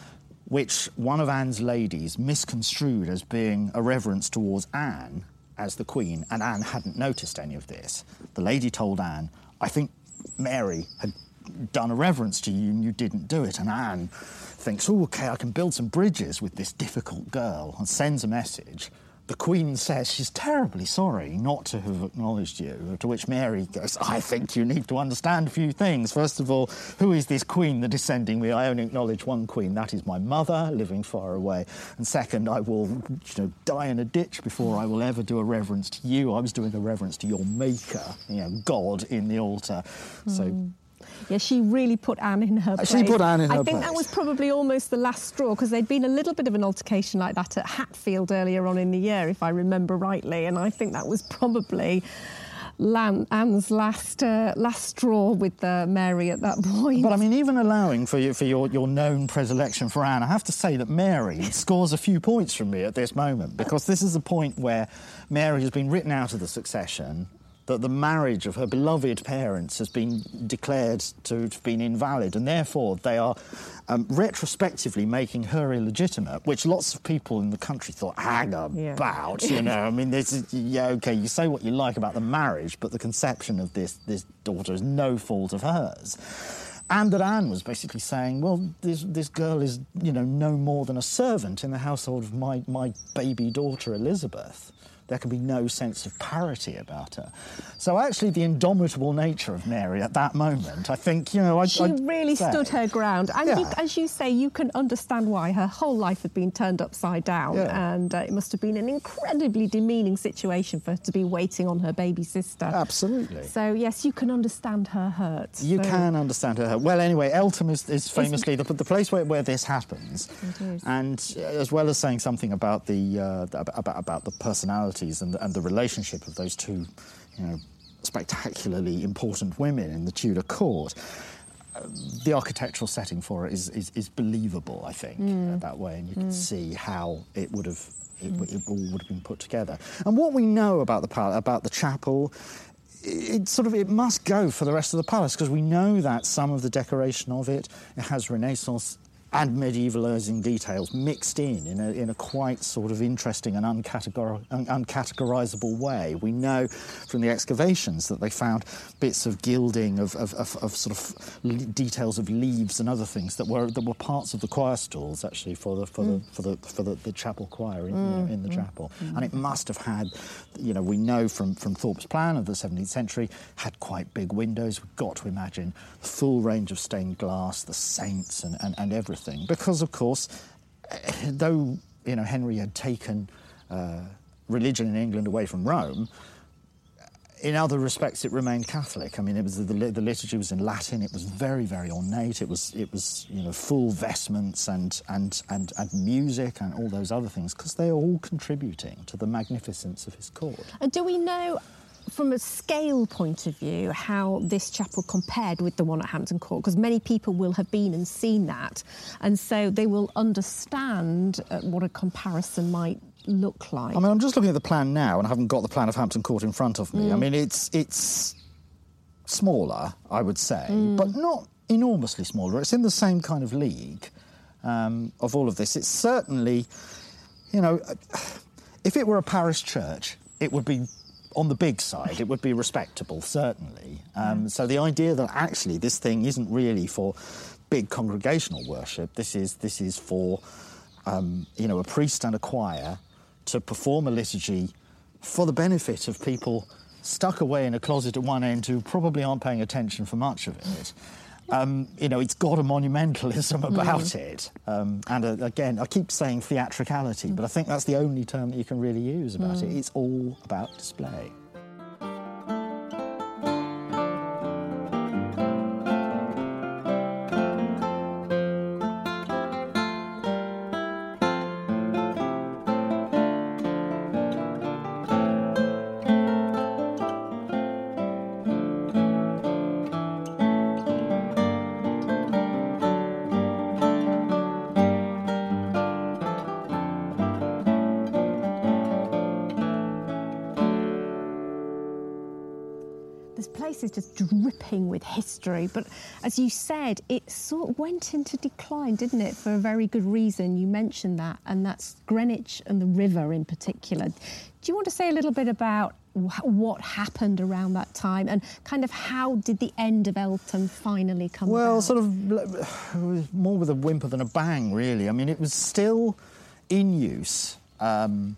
which one of Anne's ladies misconstrued as being a reverence towards Anne as the Queen, and Anne hadn't noticed any of this. The lady told Anne, I think Mary had done a reverence to you and you didn't do it. And Anne thinks, oh, OK, I can build some bridges with this difficult girl, and sends a message. The Queen says she's terribly sorry not to have acknowledged you, to which Mary goes, I think you need to understand a few things. First of all, who is this Queen that is sending me? I only acknowledge one Queen, that is my mother, living far away. And second, I will, you know, die in a ditch before I will ever do a reverence to you. I was doing a reverence to your Maker, you know, God in the altar. Mm. So... Yeah, she really put Anne in her place. She put Anne in her I think place. that was probably almost the last straw, because there'd been a little bit of an altercation like that at Hatfield earlier on in the year, if I remember rightly, and I think that was probably Lan- Anne's last uh, last straw with uh, Mary at that point. But, I mean, even allowing for, you, for your, your known predilection for Anne, I have to say that Mary scores a few points from me at this moment, because this is the point where Mary has been written out of the succession, that the marriage of her beloved parents has been declared to have been invalid, and therefore they are um, retrospectively making her illegitimate, which lots of people in the country thought, hang about, yeah. you know. I mean, this is, yeah, OK, you say what you like about the marriage, but the conception of this, this daughter is no fault of hers. And that Anne was basically saying, well, this this girl is, you know, no more than a servant in the household of my, my baby daughter, Elizabeth. There can be no sense of parity about her. So actually the indomitable nature of Mary at that moment, I think, you know... I'd, she I'd really say, stood her ground. And yeah. you, as you say, you can understand why her whole life had been turned upside down. Yeah. And uh, it must have been an incredibly demeaning situation for her to be waiting on her baby sister. Absolutely. So, yes, you can understand her hurt. You so. can understand her hurt. Well, anyway, Eltham is, is famously the, the place where, where this happens. It is. And uh, as well as saying something about the, uh, about, about the personalities and the, and the relationship of those two, you know, spectacularly important women in the Tudor court. Uh, the architectural setting for it is, is, is believable, I think, mm. uh, that way, and you can mm. see how it would have it, mm. it all would have been put together. And what we know about the pal- about the chapel, it sort of it must go for the rest of the palace, because we know that some of the decoration of it, it has Renaissance and medievalising details mixed in in a, in a quite sort of interesting and uncategor- un- uncategorisable way. We know from the excavations that they found bits of gilding, of, of, of, of sort of le- details of leaves and other things that were that were parts of the choir stalls, actually, for the for mm. the for the for the, the chapel choir in, mm. you know, in the mm. chapel. Mm. And it must have had, you know, we know from from Thorpe's plan of the seventeenth century, had quite big windows. We've got to imagine the full range of stained glass, the saints, and and, and everything. Because, of course, though, you know, Henry had taken uh, religion in England away from Rome, in other respects it remained Catholic. I mean, it was the, the liturgy was in Latin. It was very, very ornate. It was, it was, you know, full vestments and and and, and music and all those other things, because they are all contributing to the magnificence of his court. And do we know, from a scale point of view, how this chapel compared with the one at Hampton Court? Because many people will have been and seen that, and so they will understand uh, what a comparison might look like. I mean, I'm just looking at the plan now, and I haven't got the plan of Hampton Court in front of me. Mm. I mean, it's it's smaller, I would say, mm. but not enormously smaller. It's in the same kind of league um, of all of this. It's certainly, you know, if it were a parish church, it would be on the big side. It would be respectable, certainly. Um, so the idea that actually this thing isn't really for big congregational worship, this is this is for um, you know, a priest and a choir to perform a liturgy for the benefit of people stuck away in a closet at one end who probably aren't paying attention for much of it. Um, you know, it's got a monumentalism about mm. it. Um, and uh, again, I keep saying theatricality, but I think that's the only term that you can really use about mm. it. It's all about display. Is just dripping with history, but as you said, it sort of went into decline, didn't it, for a very good reason. You mentioned that, and that's Greenwich and the river in particular. Do you want to say a little bit about what happened around that time, and kind of how did the end of Eltham finally come about? Well, sort of more with a whimper than a bang, really. I mean, it was still in use um,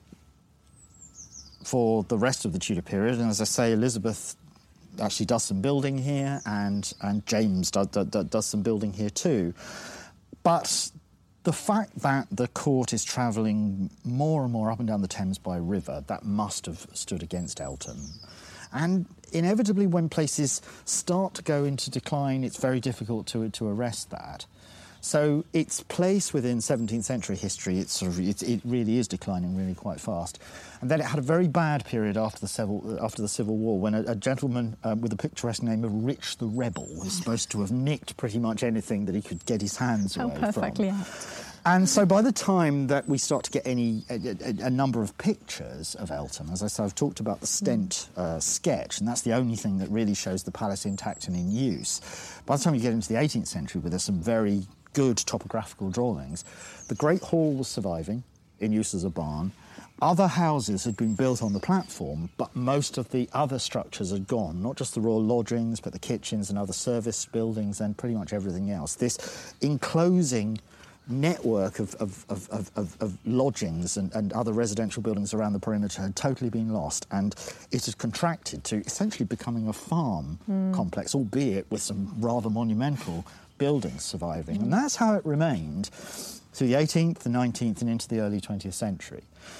for the rest of the Tudor period, and as I say, Elizabeth actually does some building here, and and James does, does, does some building here too. But the fact that the court is travelling more and more up and down the Thames by river, that must have stood against Eltham. And inevitably, when places start to go into decline, it's very difficult to to arrest that. So its place within seventeenth century history, it's sort of, it, it really is declining really quite fast. And then it had a very bad period after the Civil, after the Civil War, when a, a gentleman uh, with a picturesque name of Rich the Rebel was supposed to have nicked pretty much anything that he could get his hands away from. Oh, perfectly apt. And so by the time that we start to get any a, a, a number of pictures of Eltham, as I say, I've talked about the Stent uh, sketch, and that's the only thing that really shows the palace intact and in use. By the time you get into the eighteenth century, where there's some very good topographical drawings, the Great Hall was surviving, in use as a barn. Other houses had been built on the platform, but most of the other structures had gone, not just the royal lodgings, but the kitchens and other service buildings and pretty much everything else. This enclosing network of, of, of, of, of lodgings and, and other residential buildings around the perimeter had totally been lost, and it had contracted to essentially becoming a farm mm. complex, albeit with some rather monumental buildings surviving. Mm. And that's how it remained through the eighteenth, the nineteenth and into the early twentieth century.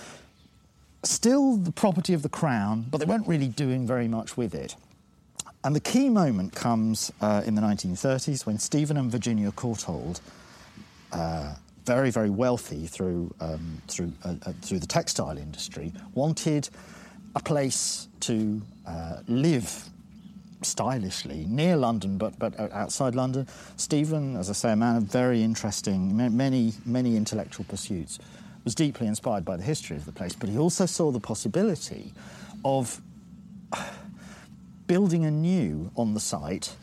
Still the property of the Crown, but they weren't really doing very much with it. And the key moment comes uh, in the nineteen thirties, when Stephen and Virginia Courtauld, uh, very, very wealthy through um, through uh, uh, through the textile industry, wanted a place to uh, live stylishly, near London, but but outside London. Stephen, as I say, a man of very interesting, many, many intellectual pursuits, was deeply inspired by the history of the place, but he also saw the possibility of building anew on the site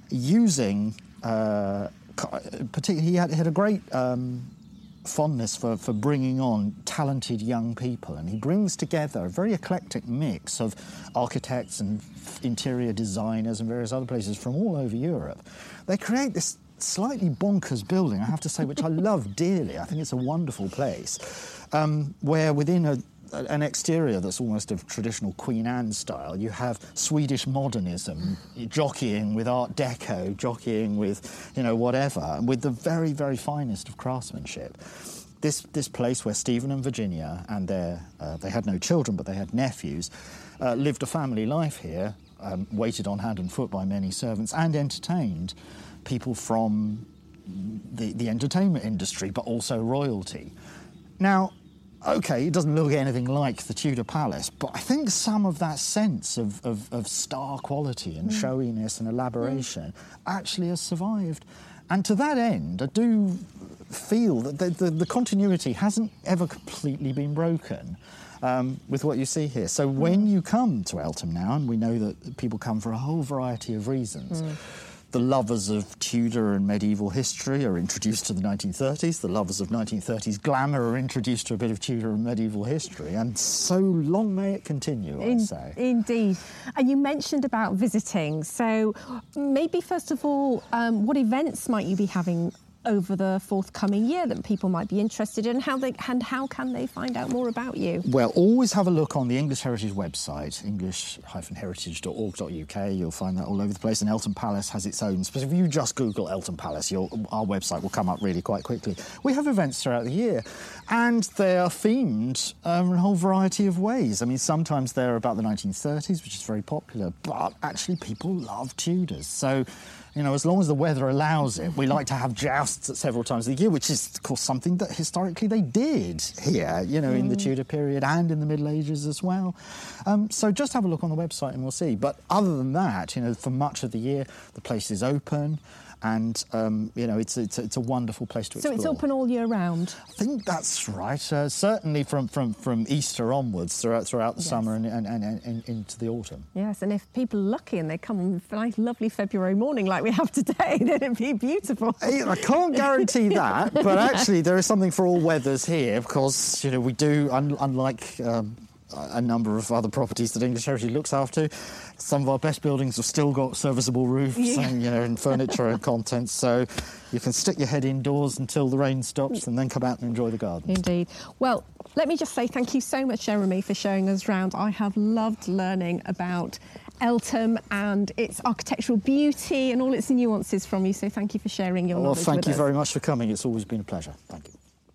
using, uh, particularly, he had, he had a great um, fondness for, for bringing on talented young people, and he brings together a very eclectic mix of architects and interior designers and various other places from all over Europe. They create this slightly bonkers building, I have to say, which I love dearly. I think it's a wonderful place, um, where within a an exterior that's almost of traditional Queen Anne style, you have Swedish modernism jockeying with Art Deco, jockeying with, you know, whatever, with the very, very finest of craftsmanship. This this place where Stephen and Virginia and their, uh, they had no children, but they had nephews, uh, lived a family life here, um, waited on hand and foot by many servants, and entertained people from the, the entertainment industry, but also royalty. Now, OK, it doesn't look anything like the Tudor Palace, but I think some of that sense of, of, of star quality and mm. showiness and elaboration mm. actually has survived. And to that end, I do feel that the, the, the continuity hasn't ever completely been broken um, with what you see here. So mm. when you come to Eltham now, and we know that people come for a whole variety of reasons, mm. the lovers of Tudor and medieval history are introduced to the nineteen thirties. The lovers of nineteen thirties glamour are introduced to a bit of Tudor and medieval history. And so long may it continue, In, I say. Indeed. And you mentioned about visiting. So maybe, first of all, um, what events might you be having over the forthcoming year that people might be interested in? How they and how can they find out more about you? Well, always have a look on the English Heritage website, english dash heritage dot org dot U K. You'll find that all over the place, and Eltham Palace has its own. But if you just Google Eltham Palace, you'll, our website will come up really quite quickly. We have events throughout the year, and they are themed um, in a whole variety of ways. I mean, sometimes they're about the nineteen thirties, which is very popular, but actually people love Tudors. So, you know, as long as the weather allows it, we like to have jousts at several times of the year, which is, of course, something that historically they did here, you know, mm. in the Tudor period and in the Middle Ages as well. Um, so just have a look on the website and we'll see. But other than that, you know, for much of the year, the place is open. And, um, you know, it's, it's, it's a wonderful place to explore. So it's open all year round? I think that's right. Uh, certainly from, from, from Easter onwards, throughout, throughout the yes. summer and, and, and, and into the autumn. Yes, and if people are lucky and they come on a nice, lovely February morning like we have today, then it'd be beautiful. I can't guarantee that, but actually there is something for all weathers here, because, you know, we do, un- unlike... Um, a number of other properties that English Heritage looks after, some of our best buildings have still got serviceable roofs yeah. and, you know, and furniture and contents, so you can stick your head indoors until the rain stops and then come out and enjoy the garden. Indeed. Well, let me just say thank you so much, Jeremy, for showing us round. I have loved learning about Eltham and its architectural beauty and all its nuances from you, so thank you for sharing your well, knowledge with us. Well, thank you very much for coming. It's always been a pleasure. Thank you.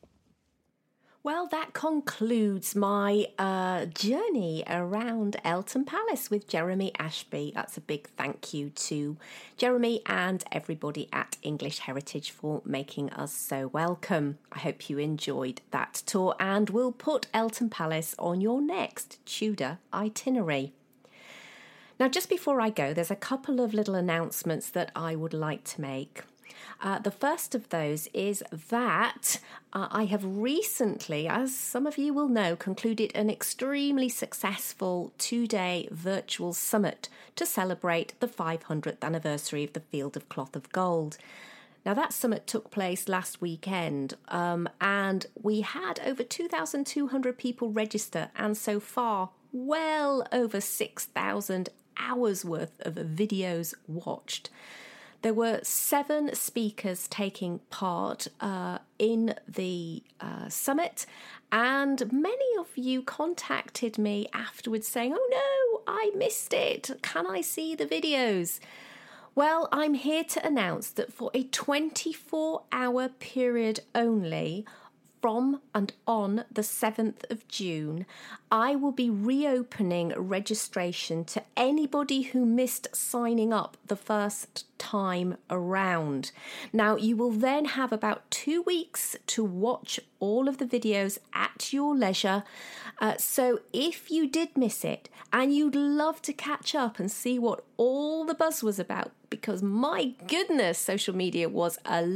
Well, that concludes my uh, journey around Eltham Palace with Jeremy Ashby. That's a big thank you to Jeremy and everybody at English Heritage for making us so welcome. I hope you enjoyed that tour and will put Eltham Palace on your next Tudor itinerary. Now, just before I go, there's a couple of little announcements that I would like to make. Uh, the first of those is that uh, I have recently, as some of you will know, concluded an extremely successful two-day virtual summit to celebrate the five hundredth anniversary of the Field of Cloth of Gold. Now, that summit took place last weekend, um, and we had over two thousand two hundred people register, and so far, well over six thousand hours worth of videos watched. There were seven speakers taking part uh, in the uh, summit, and many of you contacted me afterwards saying, oh no, I missed it. Can I see the videos? Well, I'm here to announce that for a twenty-four hour period only, from and on the seventh of June, I will be reopening registration to anybody who missed signing up the first time around. Now, you will then have about two weeks to watch all of the videos at your leisure. Uh, so if you did miss it and you'd love to catch up and see what all the buzz was about, because my goodness, social media was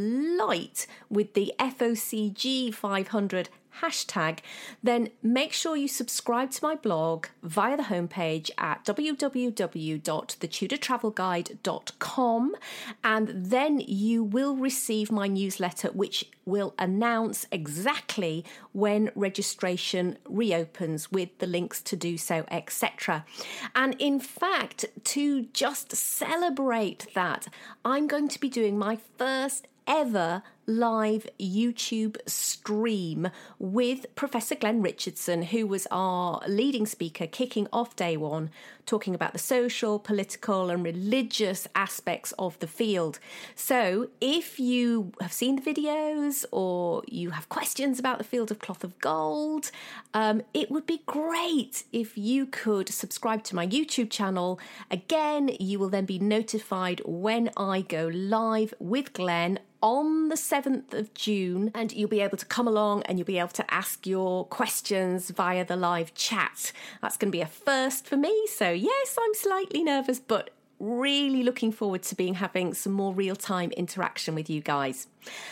alight with the F O C G five hundred hashtag, then make sure you subscribe to my blog via the homepage at w w w dot the tudor travel guide dot com, and then you will receive my newsletter, which will announce exactly when registration reopens with the links to do so, et cetera. And in fact, to just celebrate that, I'm going to be doing my first ever live YouTube stream with Professor Glenn Richardson, who was our leading speaker kicking off day one, talking about the social, political and religious aspects of the field. So if you have seen the videos or you have questions about the field of cloth of gold, um, it would be great if you could subscribe to my YouTube channel. Again, you will then be notified when I go live with Glenn on the seventh of June, and you'll be able to come along and you'll be able to ask your questions via the live chat. That's going to be a first for me. So yes, I'm slightly nervous, but really looking forward to being having some more real-time interaction with you guys.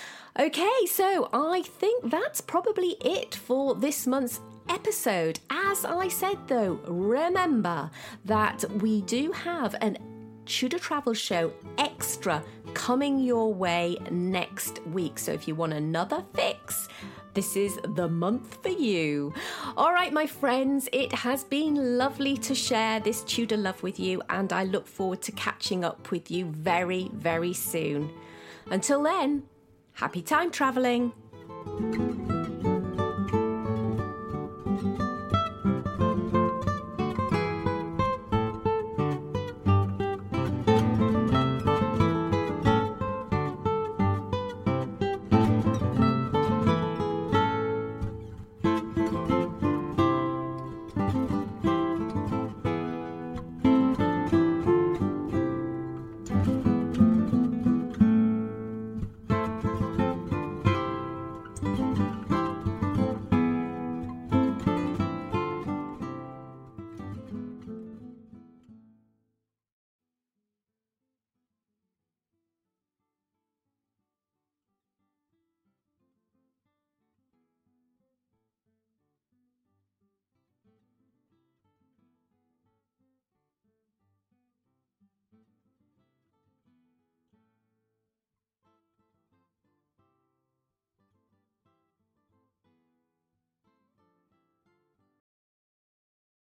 Okay, so I think that's probably it for this month's episode. As I said though, remember that we do have an Tudor Travel Show extra coming your way next week. So if you want another fix, this is the month for you. All right, my friends, it has been lovely to share this Tudor love with you, and I look forward to catching up with you very, very soon. Until then, happy time travelling.